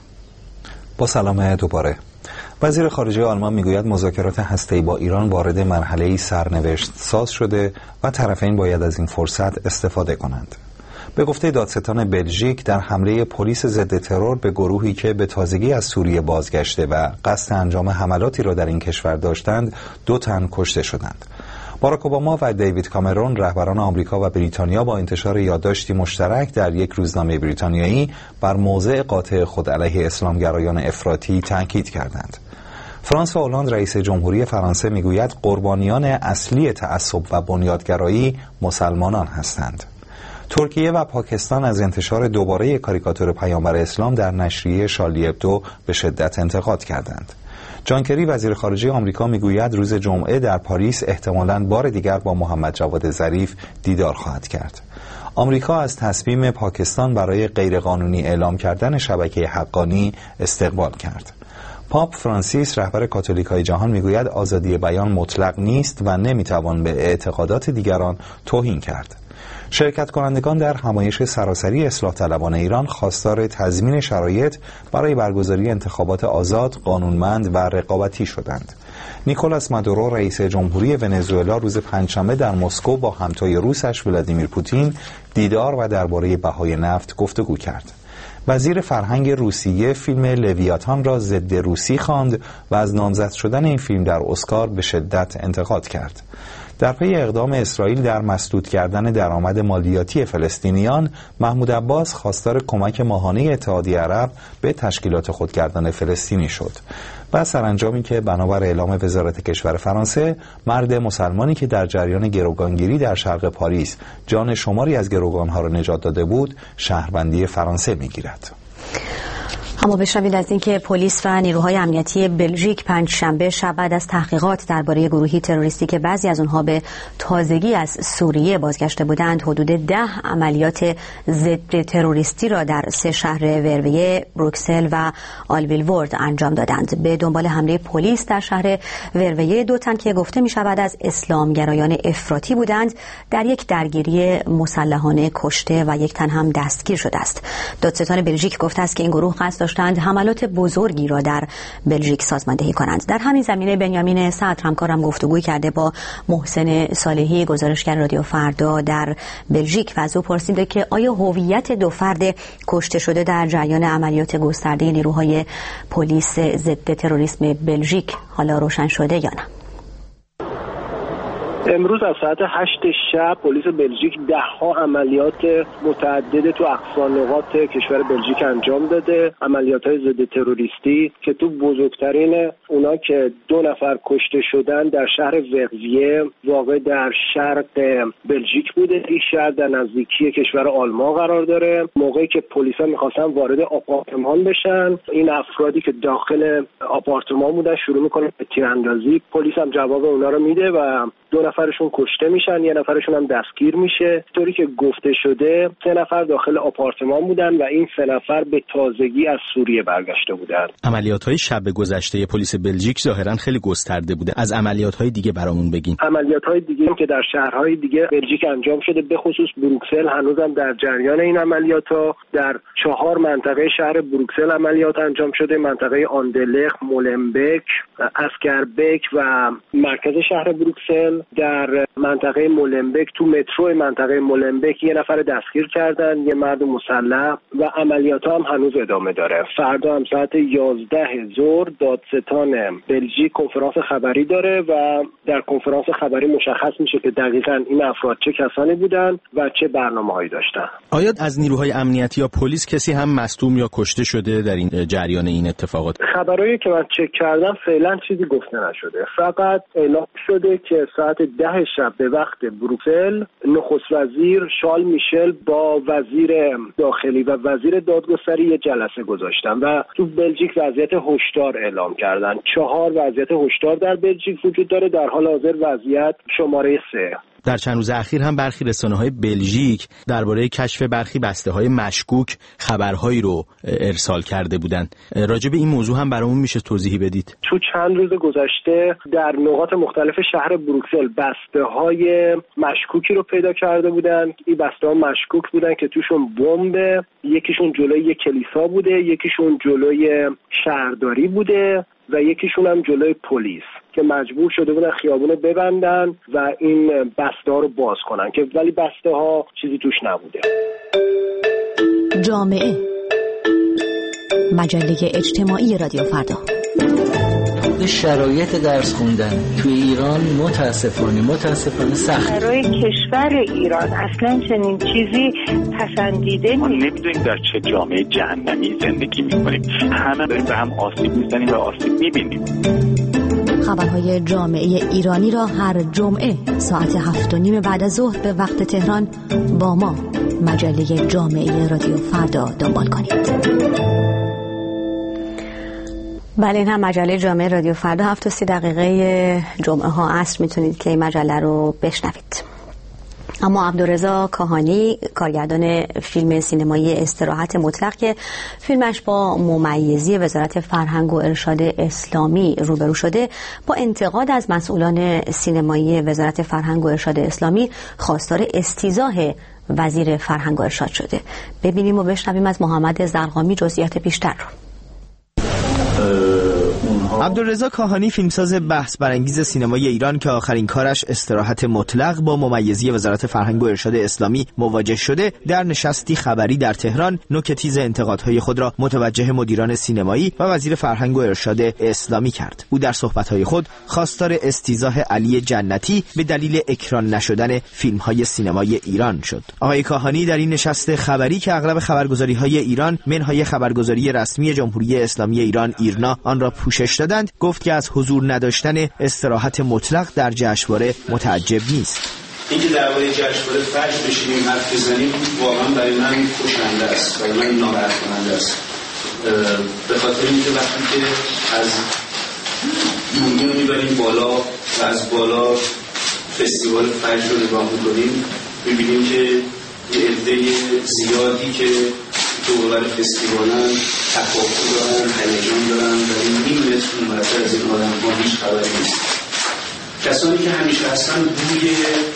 با سلام دوباره. وزیر خارجه آلمان میگوید مذاکرات هسته‌ای با ایران وارد مرحله‌ای سرنوشت ساز شده و طرفین باید از این فرصت استفاده کنند. به گفته دادستان بلژیک در حمله پلیس ضد ترور به گروهی که به تازگی از سوریه بازگشته و قصد انجام حملاتی را در این کشور داشتند 2 تن کشته شدند. باراک اوباما و دیوید کامرون رهبران آمریکا و بریتانیا با انتشار یادداشتی مشترک در یک روزنامه بریتانیایی بر موضع قاطع خود علیه اسلامگرایان افراطی تاکید کردند. فرانسوا هولند رئیس جمهوری فرانسه میگوید قربانیان اصلی تعصب و بنیادگرایی مسلمانان هستند. ترکیه و پاکستان از انتشار دوباره کاریکاتور پیامبر اسلام در نشریه شارلی ابدو به شدت انتقاد کردند. جان کری وزیر خارجه آمریکا میگوید روز جمعه در پاریس احتمالاً بار دیگر با محمد جواد ظریف دیدار خواهد کرد. آمریکا از تصمیم پاکستان برای غیرقانونی اعلام کردن شبکه حقانی استقبال کرد. پاپ فرانسیس رهبر کاتولیکای جهان میگوید آزادی بیان مطلق نیست و نمیتوان به اعتقادات دیگران توهین کرد. شرکت کنندگان در همایش سراسری اصلاح طلبان ایران خواستار تضمین شرایط برای برگزاری انتخابات آزاد، قانونمند و رقابتی شدند. نیکولاس مادورو رئیس جمهوری ونزوئلا روز پنجشنبه در مسکو با همتای روسش ولادیمیر پوتین دیدار و درباره بهای نفت گفتگو کرد. وزیر فرهنگ روسیه فیلم لویاتان را ضد روسی خواند و از نامزد شدن این فیلم در اسکار به شدت انتقاد کرد. در پی اقدام اسرائیل در مسدود کردن درآمد مالیاتی فلسطینیان، محمود عباس خواستار کمک ماهانه اتحادیه عرب به تشکیلات خودگردان فلسطینی شد و سرانجامی که بنابر اعلام وزارت کشور فرانسه مرد مسلمانی که در جریان گروگانگیری در شرق پاریس جان شماری از گروگانها را نجات داده بود شهروندی فرانسه می‌گیرد. اما بشنوید از اینکه پلیس و نیروهای امنیتی بلژیک پنجشنبه شب بعد از تحقیقات درباره گروهی تروریستی که بعضی از آنها به تازگی از سوریه بازگشته بودند حدود 10 عملیات ضد تروریستی را در 3 شهر ورویه، بروکسل و آلویلورد انجام دادند. به دنبال حمله پلیس در شهر ورویه 2 تن که گفته می شود از اسلامگرایان افراطی بودند در یک درگیری مسلحانه کشته و 1 تن هم دستگیر شده است. دادستان بلژیک گفته است که این گروه قصد داشتند حملات بزرگی را در بلژیک سازماندهی کنند. در همین زمینه بنیامین صدر همکارم گفتگوی کرده با محسن صالحی گزارشگر رادیو فردا در بلژیک و از او پرسیده که آیا هویت 2 فرد کشته شده در جریان عملیات گسترده نیروهای پلیس ضد تروریسم بلژیک حالا روشن شده یا نه؟ امروز از ساعت 8 شب پلیس بلژیک 10 عملیات متعدد تو اقصا نقاط کشور بلژیک انجام داده. عملیات‌های ضد تروریستی که تو بزرگترین اونا که 2 نفر کشته شدن در شهر ورویه واقع در شرق بلژیک بوده. این شهر در نزدیکی کشور آلمان قرار داره. موقعی که پلیسا می‌خواستن وارد آپارتمان بشن، این افرادی که داخل آپارتمان بودن شروع می‌کنن به تیراندازی. پلیس هم جواب اونا رو میده و 2 نفرشون کشته میشن، 1 نفرشون هم دستگیر میشه. طوری که گفته شده 3 نفر داخل آپارتمان بودن و این 3 نفر به تازگی از سوریه برگشته بودن. عملیات‌های شب گذشته پلیس بلژیک ظاهراً خیلی گسترده بوده. از عملیات‌های دیگه برامون بگین. عملیات‌های دیگه که در شهرهای دیگه بلژیک انجام شده، به خصوص بروکسل هنوزم در جریان این عملیات‌ها. در 4 منطقه شهر بروکسل عملیات انجام شده: منطقه آندلخ، مولنبک، اسکربک و مرکز شهر بروکسل. در منطقه مولنبک تو مترو منطقه مولنبک یه نفر دستگیر کردن، یه مرد مسلح، و عملیات هم هنوز ادامه داره. فردا هم ساعت 11 ظهر دادستان بلژیک کنفرانس خبری داره و در کنفرانس خبری مشخص میشه که دقیقاً این افراد چه کسانی بودن و چه برنامه‌هایی داشتن. آیا از نیروهای امنیتی یا پلیس کسی هم مصدوم یا کشته شده در این جریان این اتفاقات؟ خبرایی که من چک کردم فعلا چیزی گفته نشده. فقط اعلام شده که ساعت 10 شب به وقت بروکسل نخست وزیر شارل میشل با وزیر داخلی و وزیر دادگستری یه جلسه گذاشتن و تو بلژیک وضعیت هشدار اعلام کردن. 4 وضعیت هشدار در بلژیک وجود داره، در حال حاضر وضعیت شماره 3. در چند روز اخیر هم برخی رسانه‌های بلژیک درباره کشف برخی بسته‌های مشکوک خبرهایی رو ارسال کرده بودند. راجع به این موضوع هم برامون میشه توضیحی بدید؟ تو چند روز گذشته در نقاط مختلف شهر بروکسل بسته‌های مشکوکی رو پیدا کرده بودند. این بسته‌ها مشکوک بودن که توشون بمب، یکیشون جلوی یک کلیسا بوده، یکیشون جلوی شهرداری بوده و یکیشون هم جلوی پلیس، که مجبور شده بودن خیابونو ببندن و این بسته ها رو باز کنن، که ولی بسته ها چیزی توش نبوده. جامعه، مجله اجتماعی رادیو فردا. شرایط درس خوندن توی ایران متاسفانه سخت. برای کشور ایران اصلا چنین چیزی پسندیده نیست. ما نمیدونیم در چه جامعه جهنمی زندگی میکنیم. همه داریم به هم آسیب میزنیم و آسیب میبینیم. خبرهای جامعه ایرانی را هر جمعه ساعت 7:30 بعد از ظهر به وقت تهران با ما مجله جامعه رادیو فردا دنبال کنید. بله، این هم مجله جامعه رادیو فردا 7:30 جمعه ها عصر میتونید که این مجله رو بشنوید. اما عبدالرضا کاهانی، کارگردان فیلم سینمایی استراحت مطلق که فیلمش با ممیزی وزارت فرهنگ و ارشاد اسلامی روبرو شده، با انتقاد از مسئولان سینمایی وزارت فرهنگ و ارشاد اسلامی خواستار استیضاح وزیر فرهنگ و ارشاد شده. ببینیم و بشنویم از محمد زرقامی جزئیات بیشتر رو. عبدالرضا کاهانی، فیلمساز بحث برانگیز سینمای ایران که آخرین کارش استراحت مطلق با ممیزی وزارت فرهنگ و ارشاد اسلامی مواجه شده، در نشستی خبری در تهران نوک تیز انتقادهای خود را متوجه مدیران سینمایی و وزیر فرهنگ و ارشاد اسلامی کرد. او در صحبت‌های خود خواستار استیضاح علی جنتی به دلیل اکران نشدن فیلم‌های سینمای ایران شد. آقای کاهانی در این نشست خبری که اغلب خبرگزاری‌های ایران منهای خبرگزاری رسمی جمهوری اسلامی ایران ایرنا آن را پوشش دادند، گفت که از حضور نداشتن استراحت مطلق در جشنواره متعجب نیست. اینکه درباره جشنواره فجر بشینیم حرف بزنیم واقعا برای من کشنده است، برای من ناراحت کننده است. به خاطر اینکه وقتی که از دوربین رو میبریم بالا و از بالا فستیوال فجر رو نگاه میکنیم، میبینیم که یه عده زیادی که دور فستیوالن تفاهم دارن، هیجان دارن و این نیم متر اونورتر از این آدم ها هیچ خبری نیست. کسانی که همیشه هستن روی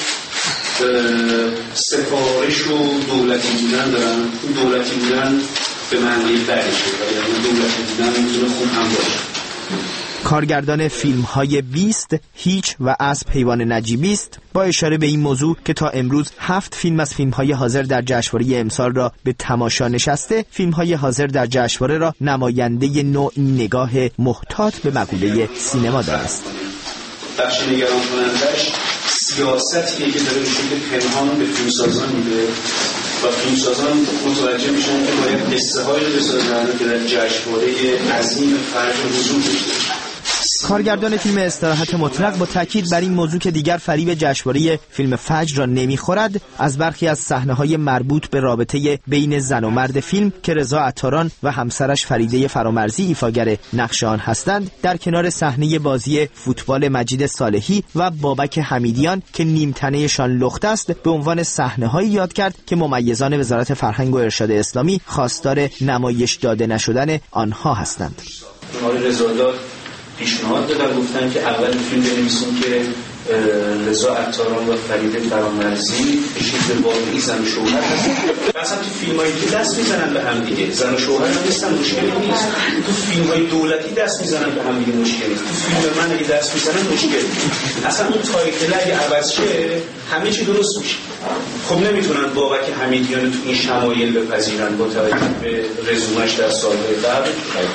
سفارش و دولتی بودن دارن، اون دولتی بودن به معنی بدشه و یعنی دولتی بودن میتونه خوب هم باشه. کارگردان فیلم‌های 20 هیچ و اسب حیوان نجیبی است با اشاره به این موضوع که تا امروز 7 فیلم از فیلم‌های حاضر در جشنواره امسال را به تماشا نشسته، فیلم‌های حاضر در جشنواره را نماینده نوعی نگاه محتاط به مقوله سینما دانست. بخش نگران کنندش سیاستیه که داره نشون پنهان به فیلمسازان میده و فیلمسازان متوجه میشن که باید قصه‌هایی رو بسازن که در جشنواره عظیم فجر حضور داشته باشه. کارگردان فیلم استراحت مطلق با تاکید بر این موضوع که دیگر فریب جشنواره فیلم فجر را نمیخورد، از برخی از صحنه‌های مربوط به رابطه بین زن و مرد فیلم که رضا عطاران و همسرش فریده فرامرزی ایفاگر نقش آن هستند، در کنار صحنه بازی فوتبال مجید صالحی و بابک حمیدیان که نیمتنه‌شان لخت است، به عنوان صحنه‌هایی یاد کرد که ممیزان وزارت فرهنگ و ارشاد اسلامی خواستار نمایش داده نشدن آنها هستند. آقای رضا پیشنهاد دادن، گفتن که اول فیلم بنویسیم که رضا عطاران و فرید فرامرزی به شکل واقعی زن و شوهر هستن. مثلا تو فیلمایی که دست میزنن به هم دیگه زن و شوهر هم نیستن، مشکلی نیست. تو فیلم‌های دولتی دست میزنن به هم دیگه، مشکلی نیست. تو فیلم من اگه دست میزنن مشکلی نیست. اصلا اون تایتل اگه عوض شه همه چی درست میشه. خب نمیتونن بابک حمیدیان تو این شمایل بپذیرن با توجه به رزومش در سال‌های قبل،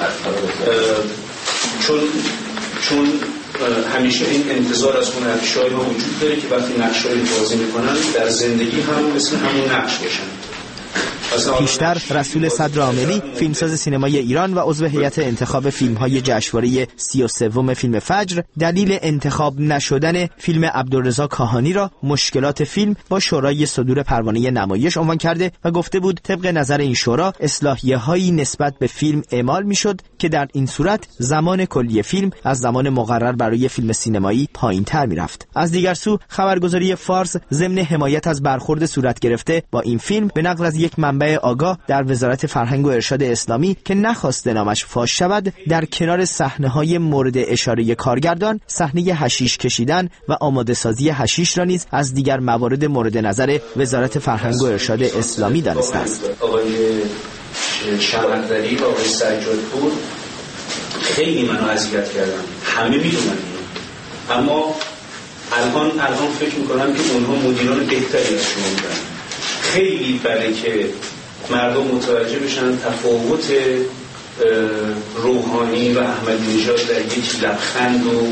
چون همیشه این انتظار از اون نقش‌های ما وجود داره که وقتی نقش‌هایی بازی میکنن در زندگی هم مثل همون نقش باشن. پیشتر رسول صدرعاملی، فیلمساز سینمای ایران و عضو هیئت انتخاب فیلم‌های جشنواره 33م فیلم فجر، دلیل انتخاب نشدن فیلم عبدالرضا کاهانی را مشکلات فیلم با شورای صدور پروانه نمایش عنوان کرده و گفته بود طبق نظر این شورا اصلاحیه‌هایی نسبت به فیلم اعمال می‌شد که در این صورت زمان کلی فیلم از زمان مقرر برای فیلم سینمایی پایین‌تر می‌رفت. از دیگر سو خبرگزاری فارس ضمن حمایت از برخورد صورت گرفته با این فیلم به نقل از یک منبع آگاه در وزارت فرهنگ و ارشاد اسلامی که نخواسته نامش فاش شود، در کنار صحنه‌های مورد اشاره کارگردان، صحنه حشیش کشیدن و آماده سازی حشیش را نیز از دیگر موارد مورد نظر وزارت فرهنگ و ارشاد اسلامی دانسته است. آقای شمع‌دری و آقای سجادپور خیلی منو اذیت کردن، همه میدونن، اما الان فکر میکنم که اونها مدیران بهتری از شما بودن. خیلی بله که مردم متوجه بشن تفاوت روحانی و احمدی نژاد در یک لبخند و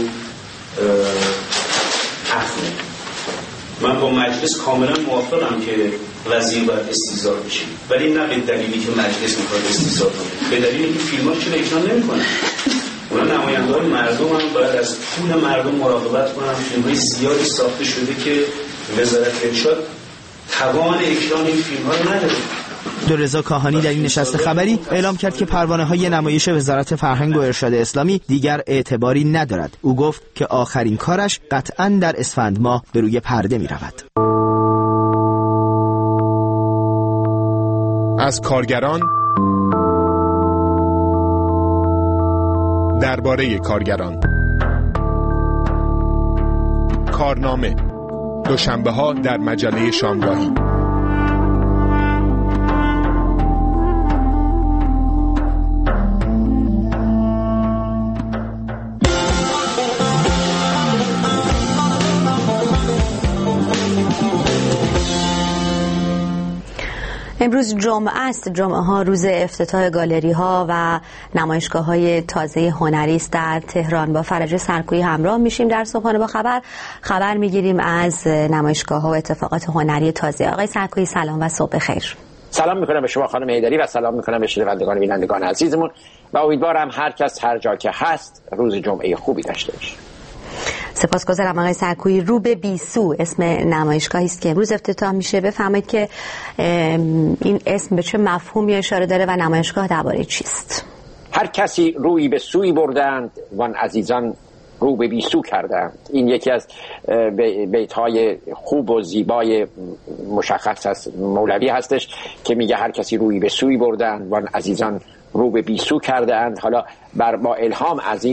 عفو. من با مجلس کاملا موافقم که وزیر باید استیضاح بشه، ولی نه به دلیلی که مجلس میخواد استیضاح کنه، به دلیلی که فیلم‌ها چرا اکران نمی‌کنن. اونا نمایندگان مردم هم باید از پول مردم مراقبت کنن. فیلم‌های زیادی ساخته شده که وزارت ارشاد توان اکران این فیلم‌ها رو نداره. عبدالرضا کاهانی در این نشست خبری اعلام کرد که پروانه‌های نمایش وزارت فرهنگ و ارشاد اسلامی دیگر اعتباری ندارد. او گفت که آخرین کارش قطعاً در اسفند ماه به روی پرده می‌رود. از کارگران درباره کارگران، کارنامه، دوشنبه‌ها در مجله شامگاهی. امروز جمعه است. جمعه ها روز افتتاح گالری ها و نمایشگاه های تازه هنری است در تهران. با فرج سرکویی همراه میشیم در صبحانه با خبر میگیریم از نمایشگاه ها و اتفاقات هنری تازه. آقای سرکویی سلام و صبح خیر. سلام میکنم به شما خانم حیدری و سلام میکنم به شنوندگان و بینندگان عزیزمون و امیدوارم هر کس هر جا که هست روز جمعه خوبی داشته باشه. سپاسگزارم آقای سرکویی. رو به بیسو اسم نمایشگاهی است که امروز افتتاح میشه. بفرمایید که این اسم به چه مفهومی اشاره داره و نمایشگاه درباره چیست؟ هر کسی روی به سوی بردند وان عزیزان رو به بیسو کردند. این یکی از بیت‌های خوب و زیبای مشخص از مولوی هستش که میگه هر کسی روی به سوی بردند وان عزیزان رو به بیسو کرده اند. حالا با الهام از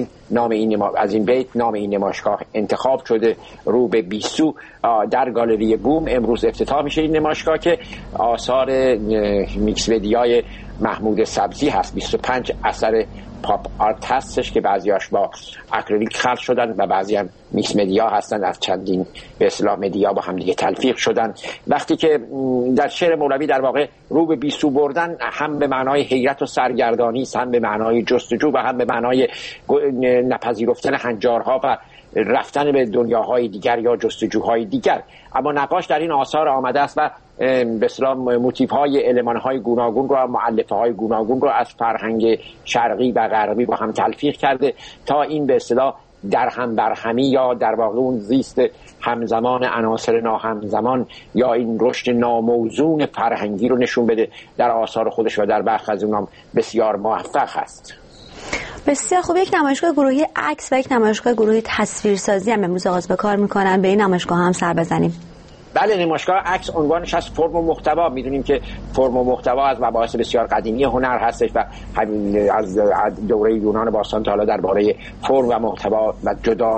این بیت نام این نمایشگاه انتخاب شده، رو به بیسو. در گالری بوم امروز افتتاح میشه این نمایشگاه که آثار میکس مدیای محمود سبزی هست. 25 اثر پاپ آرت هستش که بعضیاش با اکریلیک خلط شدن و بعضی هم میکس مدیا هستن، از چندین به اصطلاح مدیا با هم دیگه تلفیق شدن. وقتی که در شعر مولوی در واقع رو به بیسو بردن هم به معنای حیرت و سرگردانی، هم به معنای جستجو و هم به معنای نپذیرفتن هنجارها و رفتن به دنیاهای دیگر یا جستجوهای دیگر. اما نقاش در این آثار آمده است و به اصطلاح موتیف‌های المان‌های گوناگون رو، مؤلفه‌های گوناگون رو از فرهنگ شرقی و غربی با هم تلفیق کرده تا این به اصطلاح در هم برهمی یا در واقع اون زیست همزمان عناصر ناهمزمان یا این رشد ناموزون فرهنگی رو نشون بده در آثار خودش و در برخی از اونها بسیار موفق هست. بسیار خوب. یک نمایشگاه گروهی عکس و یک نمایشگاه گروهی تصویرسازی هم امروز آغاز به کار میکنن. به این نمایشگاه هم سر بزنیم. بله، نمایشگاه عکس عنوانش از فرم و محتوا. میدونیم که فرم و محتوا از مباحث بسیار قدیمی هنر هستش و همین از دوره یونان باستان تا حالا درباره فرم و محتوا و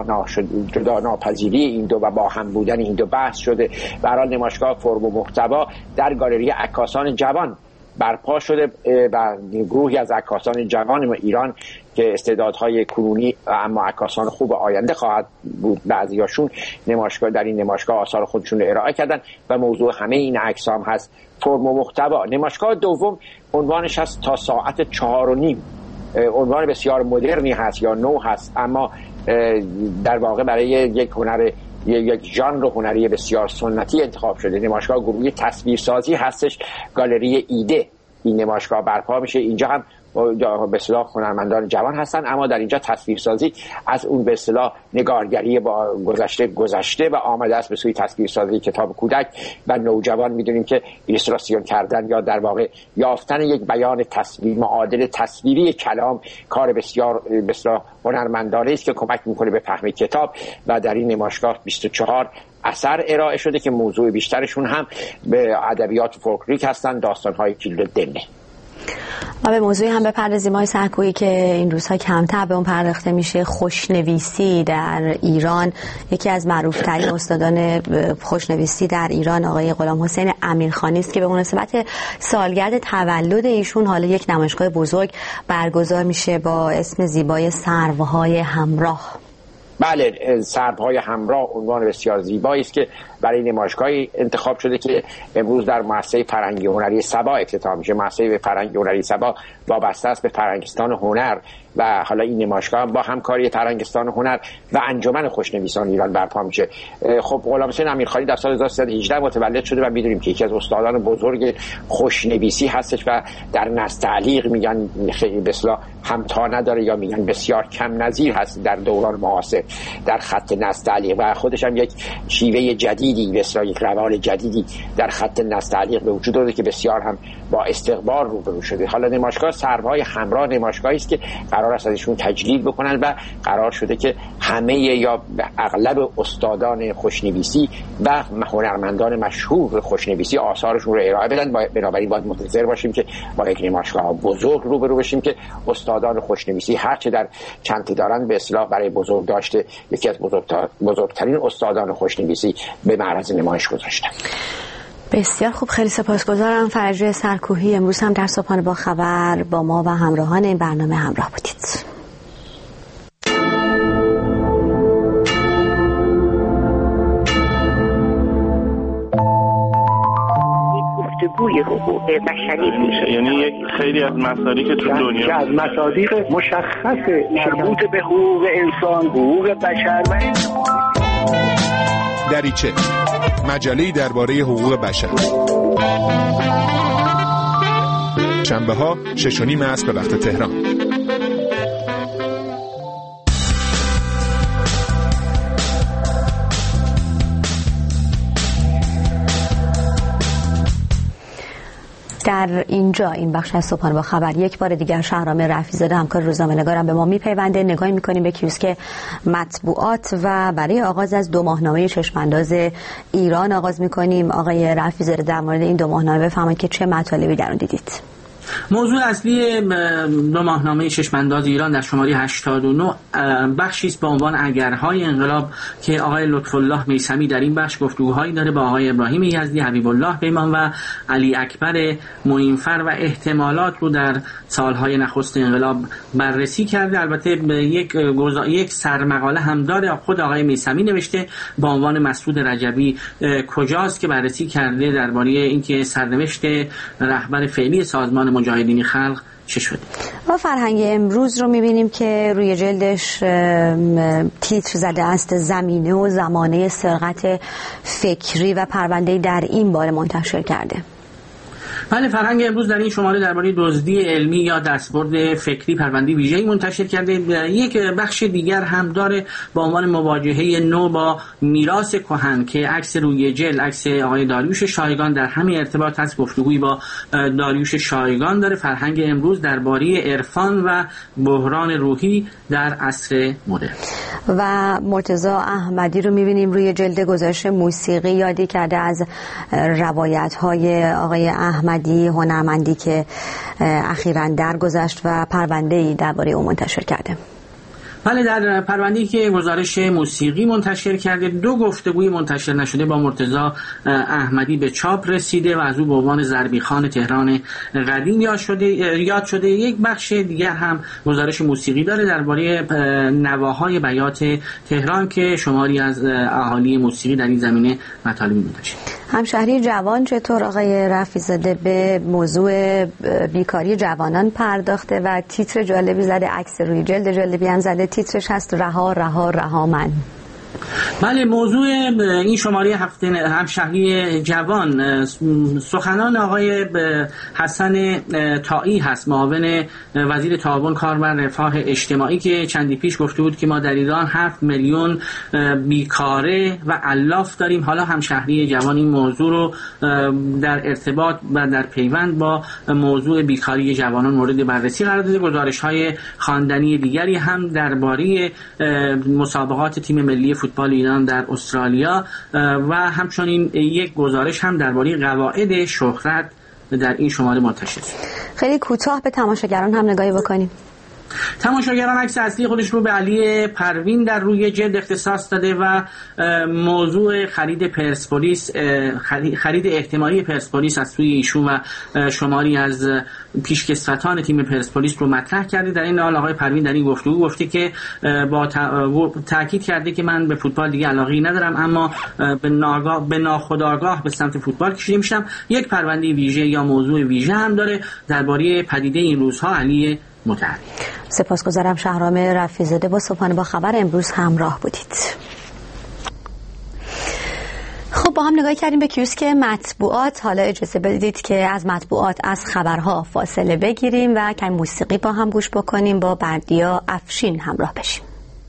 جدا ناپذیری این دو و با هم بودن این دو بحث شده. به هر حال نمایشگاه فرم و محتوا در گالری عکاسان جوان برپا شده و گروهی از عکاسان جوان ایران که استعدادهای کنونی اما عکاسان خوب آینده خواهد بود، بعضیاشون در این نمایشگاه آثار خودشون رو ارائه کردن و موضوع همه این عکسام هست فرم و محتوا. نمایشگاه دوم عنوانش هست تا ساعت 4:30. عنوان بسیار مدرنی هست یا نو هست، اما در واقع برای یک هنر یک ژانر هنری بسیار سنتی انتخاب شده. نمایشگاه گروهی تصویرسازی هستش، گالری ایده این نمایشگاه برپا میشه. اینجا هم به اصطلاح هنرمندان جوان هستن، اما در اینجا تصویرسازی از اون به اصطلاح نگارگری با گذشته و آمده است به سوی تصویرسازی کتاب کودک و نوجوان. میدونیم که ایلوستراسیون کردن یا در واقع یافتن یک بیان تصویر معادل تصویری کلام کار بسیار هنرمندانه است که کمک میکنه به فهم کتاب و در این نمایشگاه 24 اثر ارائه شده که موضوع بیشترشون هم به ادبیات فولکلوریک هستن، داستان‌های کیلو دنه. و به موضوعی هم بپردازیم آقای سرکویی که این روزها کمتر به اون پرداخته میشه، خوشنویسی در ایران. یکی از معروف‌ترین استادان خوشنویسی در ایران آقای غلام حسین امیرخانی است که به مناسبت سالگرد تولد ایشون حالا یک نمایشگاه بزرگ برگزار میشه با اسم زیبای سروهای همراه. بله، سروهای همراه عنوان بسیار زیبایی است که برای نمایشگاهی انتخاب شده که امروز در مؤسسه فرهنگی هنری سبا افتتاح میشه. مؤسسه فرهنگی هنری سبا وابسته است به فرهنگستان هنر و حالا این نمایشگاه با همکاری فرهنگستان هنر و انجمن خوشنویسان ایران برپا میشه. خب غلام حسین امیرخانی در سال 1318 متولد شده و میدونیم که یکی از استادان بزرگ خوشنویسی هستش و در نستعلیق میگن خیلی به اصطلاح همتا نداره یا میگن بسیار کم نظیر هست در دوران معاصر در خط نستعلیق و خودش هم یک شیوه جدیدی به اصطلاح یک روال جدیدی در خط نستعلیق به وجود آورده که بسیار هم با استقبال روبرو شده. حالا نمایشگاه سروهای همراه نمایشگاهی است که قرار است ازشون تجلیل بکنن و قرار شده که همه یا اغلب استادان خوشنویسی و هنرمندان مشهور خوشنویسی آثارشون رو ارائه بدن. بنابراین باید منتظر باشیم که با یک نمایشگاه بزرگ روبرو بشیم که استادان خوشنویسی هرچه در چنته دارن به اصطلاح برای بزرگ داشته یکی از بزرگترین استادان خوشنویسی به معرض نمایش گذاشتن. بسیار خوب، خیلی سپاسگزارم. فرجه سرکوهی امروز هم در صبحانه با خبر با ما و همراهان این برنامه همراه بودید. گفتگوی حقوق بشری میشه، یعنی یک خیلی از مسائلی که تو دنیا که از مصادیق مشخص مربوط به حقوق انسان، حقوق بشر دریچه، مجله‌ای درباره حقوق بشر. شنبه‌ها 6:30 است به وقت تهران. در اینجا این بخش از صبحانه با خبر یک بار دیگر شهرام رفیع‌زاده همکار روزنامه‌نگارم به ما میپیونده. نگاهی میکنیم به کیوسک مطبوعات و برای آغاز از 2 ماهنامه چشم‌انداز ایران آغاز میکنیم. آقای رفیع‌زاده در مورد این 2 ماهنامه بفرمایید که چه مطالبی در اون دیدید؟ موضوع اصلی 2 ماهنامه چشم‌انداز ایران در شماره 89 بخشی است با عنوان اگرهای انقلاب که آقای لطف‌الله میثمی در این بخش گفتگوهایی داره با آقای ابراهیم یزدی، حبیب الله پیمان و علی اکبر معینفر و احتمالات رو در سالهای نخست انقلاب بررسی کرده. البته یک سرمقاله هم داره خود آقای میثمی نوشته با عنوان مسعود رجبی کجاست که بررسی کرده درباره اینکه سرنوشت رهبر فعلی سازمان مجاهدین خلق چه شده. و فرهنگ امروز رو میبینیم که روی جلدش تیتر زده است زمینه و زمانه سرقت فکری و پرونده‌ای در این باره منتشر کرده. بله، فرهنگ امروز در این شماره درباره دزدی علمی یا دستبرد فکری پرونده ویژه‌ای منتشر کرده. یک بخش دیگر هم داره با عنوان مواجهه نو با میراث کهن که عکس روی جلد عکس آقای داریوش شایگان در همین ارتباط هست. گفتگویی با داریوش شایگان داره. فرهنگ امروز درباره عرفان و بحران روحی در عصر مدرن. و مرتضی احمدی رو می‌بینیم روی جلد گزارش موسیقی یادی کرده از روایت‌های آقای احمدی، هنرمندی که اخیراً درگذشت و پرونده‌ای درباره او منتشر کرده. بله، در پرونده‌ای که گزارش موسیقی منتشر کرده 2 گفتگوی منتشر نشده با مرتضی احمدی به چاپ رسیده و از او به عنوان ضربیخان تهران قدیم یاد شده. یک بخش دیگر هم گزارش موسیقی داره درباره نواهای بیات تهران که شماری از اهالی موسیقی در این زمینه مطالبی می‌داشت. همشهری جوان چطور آقای رفیع‌زاده به موضوع بیکاری جوانان پرداخته و تیتر جالبی زده، عکس روی جلد جالبی هم زده، تیترش هست رها رها رها من. بله، موضوع این شماره هفته همشهری جوان سخنان آقای حسن طایی هست، معاون وزیر تعاون کار و رفاه اجتماعی، که چندی پیش گفته بود که ما در ایران 7 میلیون بیکاره و علاف داریم. حالا همشهری جوان این موضوع رو در ارتباط و در پیوند با موضوع بیکاری جوانان مورد بررسی قرار داده. گزارش‌های خواندنی دیگری هم درباره مسابقات تیم ملی فوتبال ایران در استرالیا و همچنین یک گزارش هم درباره قواعد شهرت در این شماره منتشر شد. خیلی کوتاه به تماشاگران هم نگاهی بکنیم. تماشاگران عکس اصلی خودش رو به علی پروین در روی جلد اختصاص داده و موضوع خرید پرسپولیس، خرید احتمالی پرسپولیس از سوی ایشون و شماری از پیشکسوتان تیم پرسپولیس رو مطرح کرده. در این حال آقای پروین در این گفتگو گفته که با تاکید کرده که من به فوتبال دیگه علاقه‌ای ندارم، اما به ناخودآگاه به سمت فوتبال کشیده میشم. یک پرونده ویژه یا موضوع ویژه هم داره درباره پدیده این روزها علی متحری. سپاسگزارم. شهرام رفیع‌زاده با صبحانه با خبر امروز همراه بودید. خب با هم نگاه کردیم به کیوسک مطبوعات. حالا اجازه بدید که از مطبوعات، از خبرها فاصله بگیریم و کمی موسیقی با هم گوش بکنیم. با بردیا افشین همراه بشیم.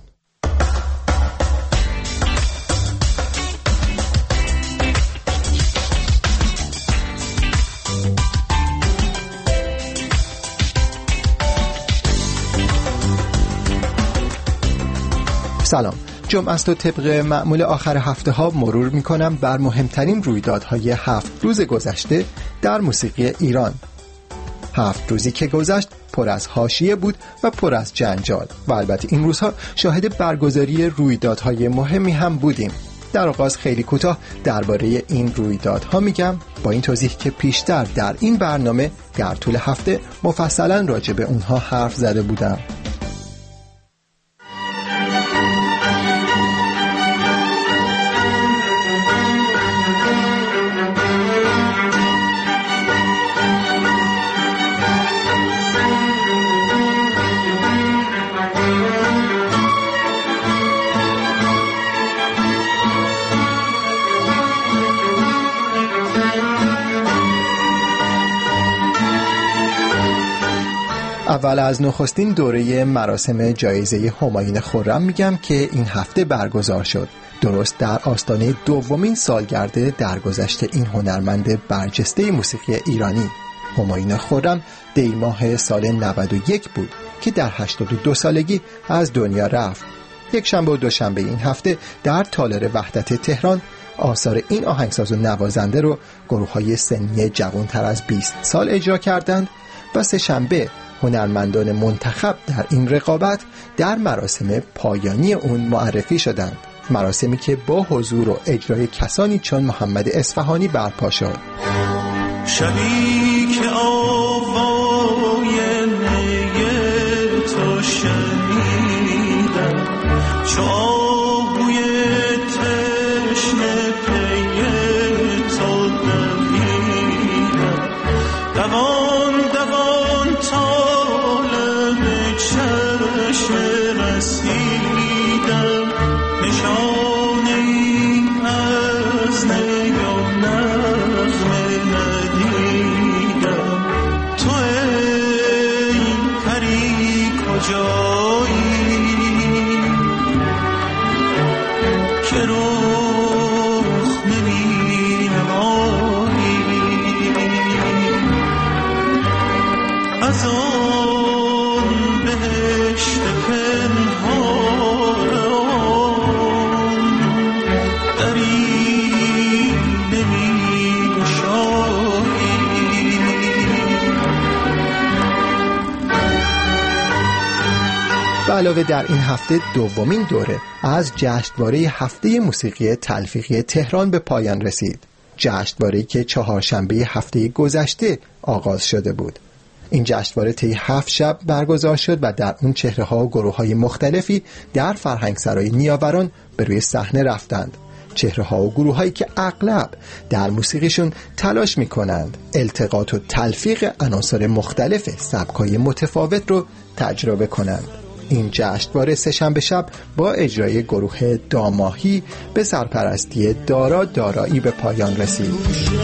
سلام، جمعه است و طبق معمول آخر هفته ها مرور می کنم بر مهمترین رویدادهای 7 روز گذشته در موسیقی ایران. 7 روزی که گذشت پر از حاشیه بود و پر از جنجال و البته این روزها شاهد برگزاری رویدادهای مهمی هم بودیم. در آغاز خیلی کوتاه درباره این رویدادها میگم، با این توضیح که پیشتر در این برنامه در طول هفته مفصلا راجع به اونها حرف زده بودم. اول از نخستین دوره مراسم جایزه همایون خرم میگم که این هفته برگزار شد، درست در آستانه دومین سالگرد درگذشت این هنرمند برجسته موسیقی ایرانی. همایون خرم دی ماه سال 91 بود که در 82 سالگی از دنیا رفت. یک شنبه و دوشنبه این هفته در تالار وحدت تهران آثار این آهنگساز و نوازنده رو گروه‌های سنی جوان‌تر از 20 سال اجرا کردند و سه شنبه هنرمندان منتخب در این رقابت در مراسم پایانی اون معرفی شدند، مراسمی که با حضور و اجرای کسانی چون محمد اصفهانی برپا شد. شبی که آوای نی تو شنیدم، چو آهوی تشنه پی تو دویدم، دوان دوان طالب چشم رسیدم، نشانی از نی و نغمه ندیدم. تو ای پری کجایی که رخ نمی‌نمایی، از آن بهشت پنهان به علاوه در این هفته دومین دوره از جشنواره هفته موسیقی تلفیقی تهران به پایان رسید. جشنواره‌ای که چهارشنبه هفته گذشته آغاز شده بود. این جشنواره طی 7 شب برگزار شد و در اون چهره‌ها و گروه‌های مختلفی در فرهنگسرای نیاوران به روی صحنه رفتند. چهره‌ها و گروه‌هایی که اغلب در موسیقیشون تلاش می‌کنند التقاط و تلفیق عناصر مختلف سبک‌های متفاوت رو تجربه کنند. این جشنواره سه‌شنبه شب با اجرای گروه داماهی به سرپرستی دارا دارایی به پایان رسید.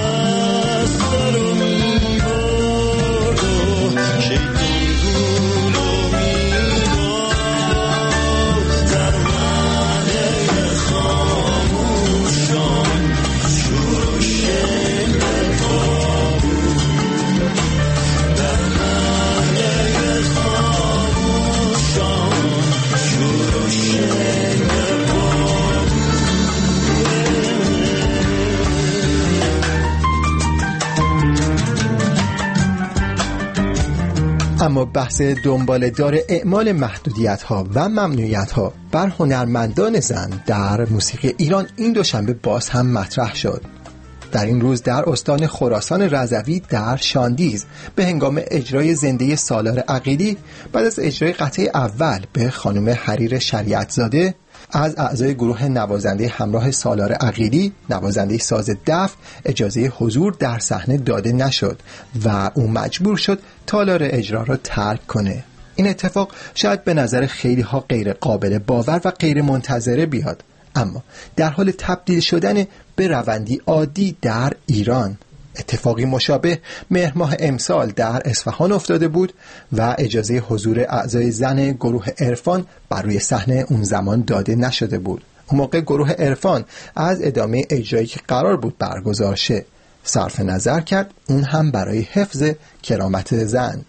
اما بحث دنباله‌دار اعمال محدودیت‌ها و ممنوعیت‌ها بر هنرمندان زن در موسیقی ایران این دوشنبه باز هم مطرح شد. در این روز در استان خراسان رضوی در شاندیز به هنگام اجرای زنده سالار عقیلی بعد از اجرای قطعه اول به خانم حریر شریعتزاده از اعضای گروه نوازنده همراه سالار عقیلی نوازنده ساز دف اجازه حضور در صحنه داده نشد و او مجبور شد تالار اجرا را ترک کنه. این اتفاق شاید به نظر خیلی ها غیر قابل باور و غیر منتظره بیاد، اما در حال تبدیل شدن به روندی عادی در ایران. اتفاقی مشابه مهر ماه امسال در اصفهان افتاده بود و اجازه حضور اعضای زن گروه عرفان بر روی صحنه اون زمان داده نشده بود. اون موقع گروه عرفان از ادامه اجرایی که قرار بود برگزار شه صرف نظر کرد، اون هم برای حفظ کرامت زن.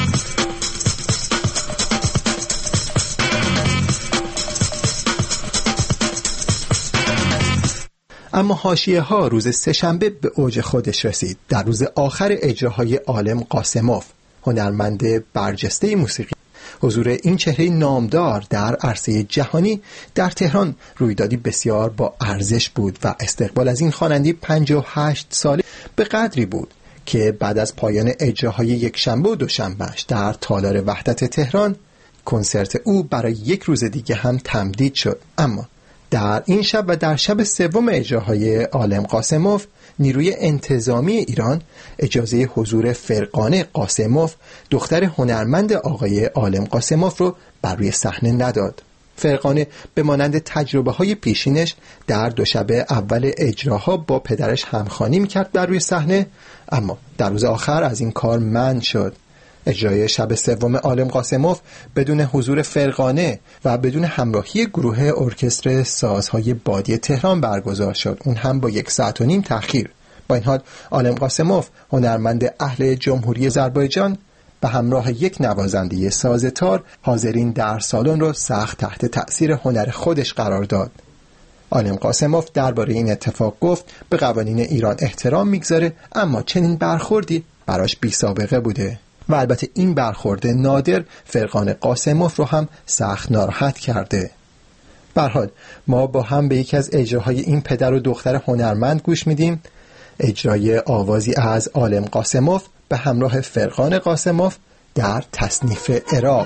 اما حاشیه‌ها روز سه‌شنبه به اوج خودش رسید. در روز آخر اجراهای عالم قاسموف، هنرمند برجسته موسیقی، حضور این چهره نامدار در عرصه جهانی در تهران رویدادی بسیار با ارزش بود و استقبال از این خواننده 58 ساله به قدری بود که بعد از پایان اجراهای یکشنبه و دوشنبهش در تالار وحدت تهران کنسرت او برای یک روز دیگه هم تمدید شد. اما در این شب و در شب سوم اجراهای عالم قاسموف، نیروی انتظامی ایران اجازه حضور فرقانه قاسموف، دختر هنرمند آقای عالم قاسموف رو بر روی صحنه نداد. فرقانه به مانند تجربه های پیشینش در دو شب اول اجراها با پدرش همخوانی میکرد بر روی صحنه، اما در روز آخر از این کار منع شد. اجرای شب سوم عالم قاسموف بدون حضور فرقانه و بدون همراهی گروه ارکستر سازهای بادی تهران برگزار شد، اون هم با 1.5 ساعت تأخیر. با این حال عالم قاسموف، هنرمند اهل جمهوری آذربایجان، به همراه یک نوازنده ساز تار حاضرین در سالن را سخت تحت تأثیر هنر خودش قرار داد. عالم قاسموف درباره این اتفاق گفت به قوانین ایران احترام میگذاره، اما چنین برخوردی براش بی سابقه بوده و البته این برخورد نادر فرقان قاسموف رو هم سخت ناراحت کرده. به هر حال ما با هم به یکی از اجراهای این پدر و دختر هنرمند گوش میدیم، اجرای آوازی از عالم قاسموف به همراه فرقان قاسموف در تصنیف عراق.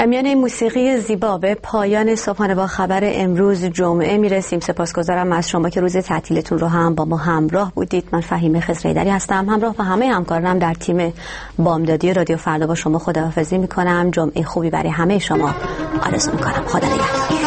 در میان این موسیقی زیبا به پایان صبحانه با خبر امروز جمعه میرسیم. سپاسگزارم از شما که روز تعطیلتون رو هم با ما همراه بودید. من فهیمه خضرایدری هستم، همراه با همه همکارانم در تیم بامدادی رادیو فردا با شما خداحافظی میکنم. جمعه خوبی برای همه شما آرزو میکنم. خدا نگهدار.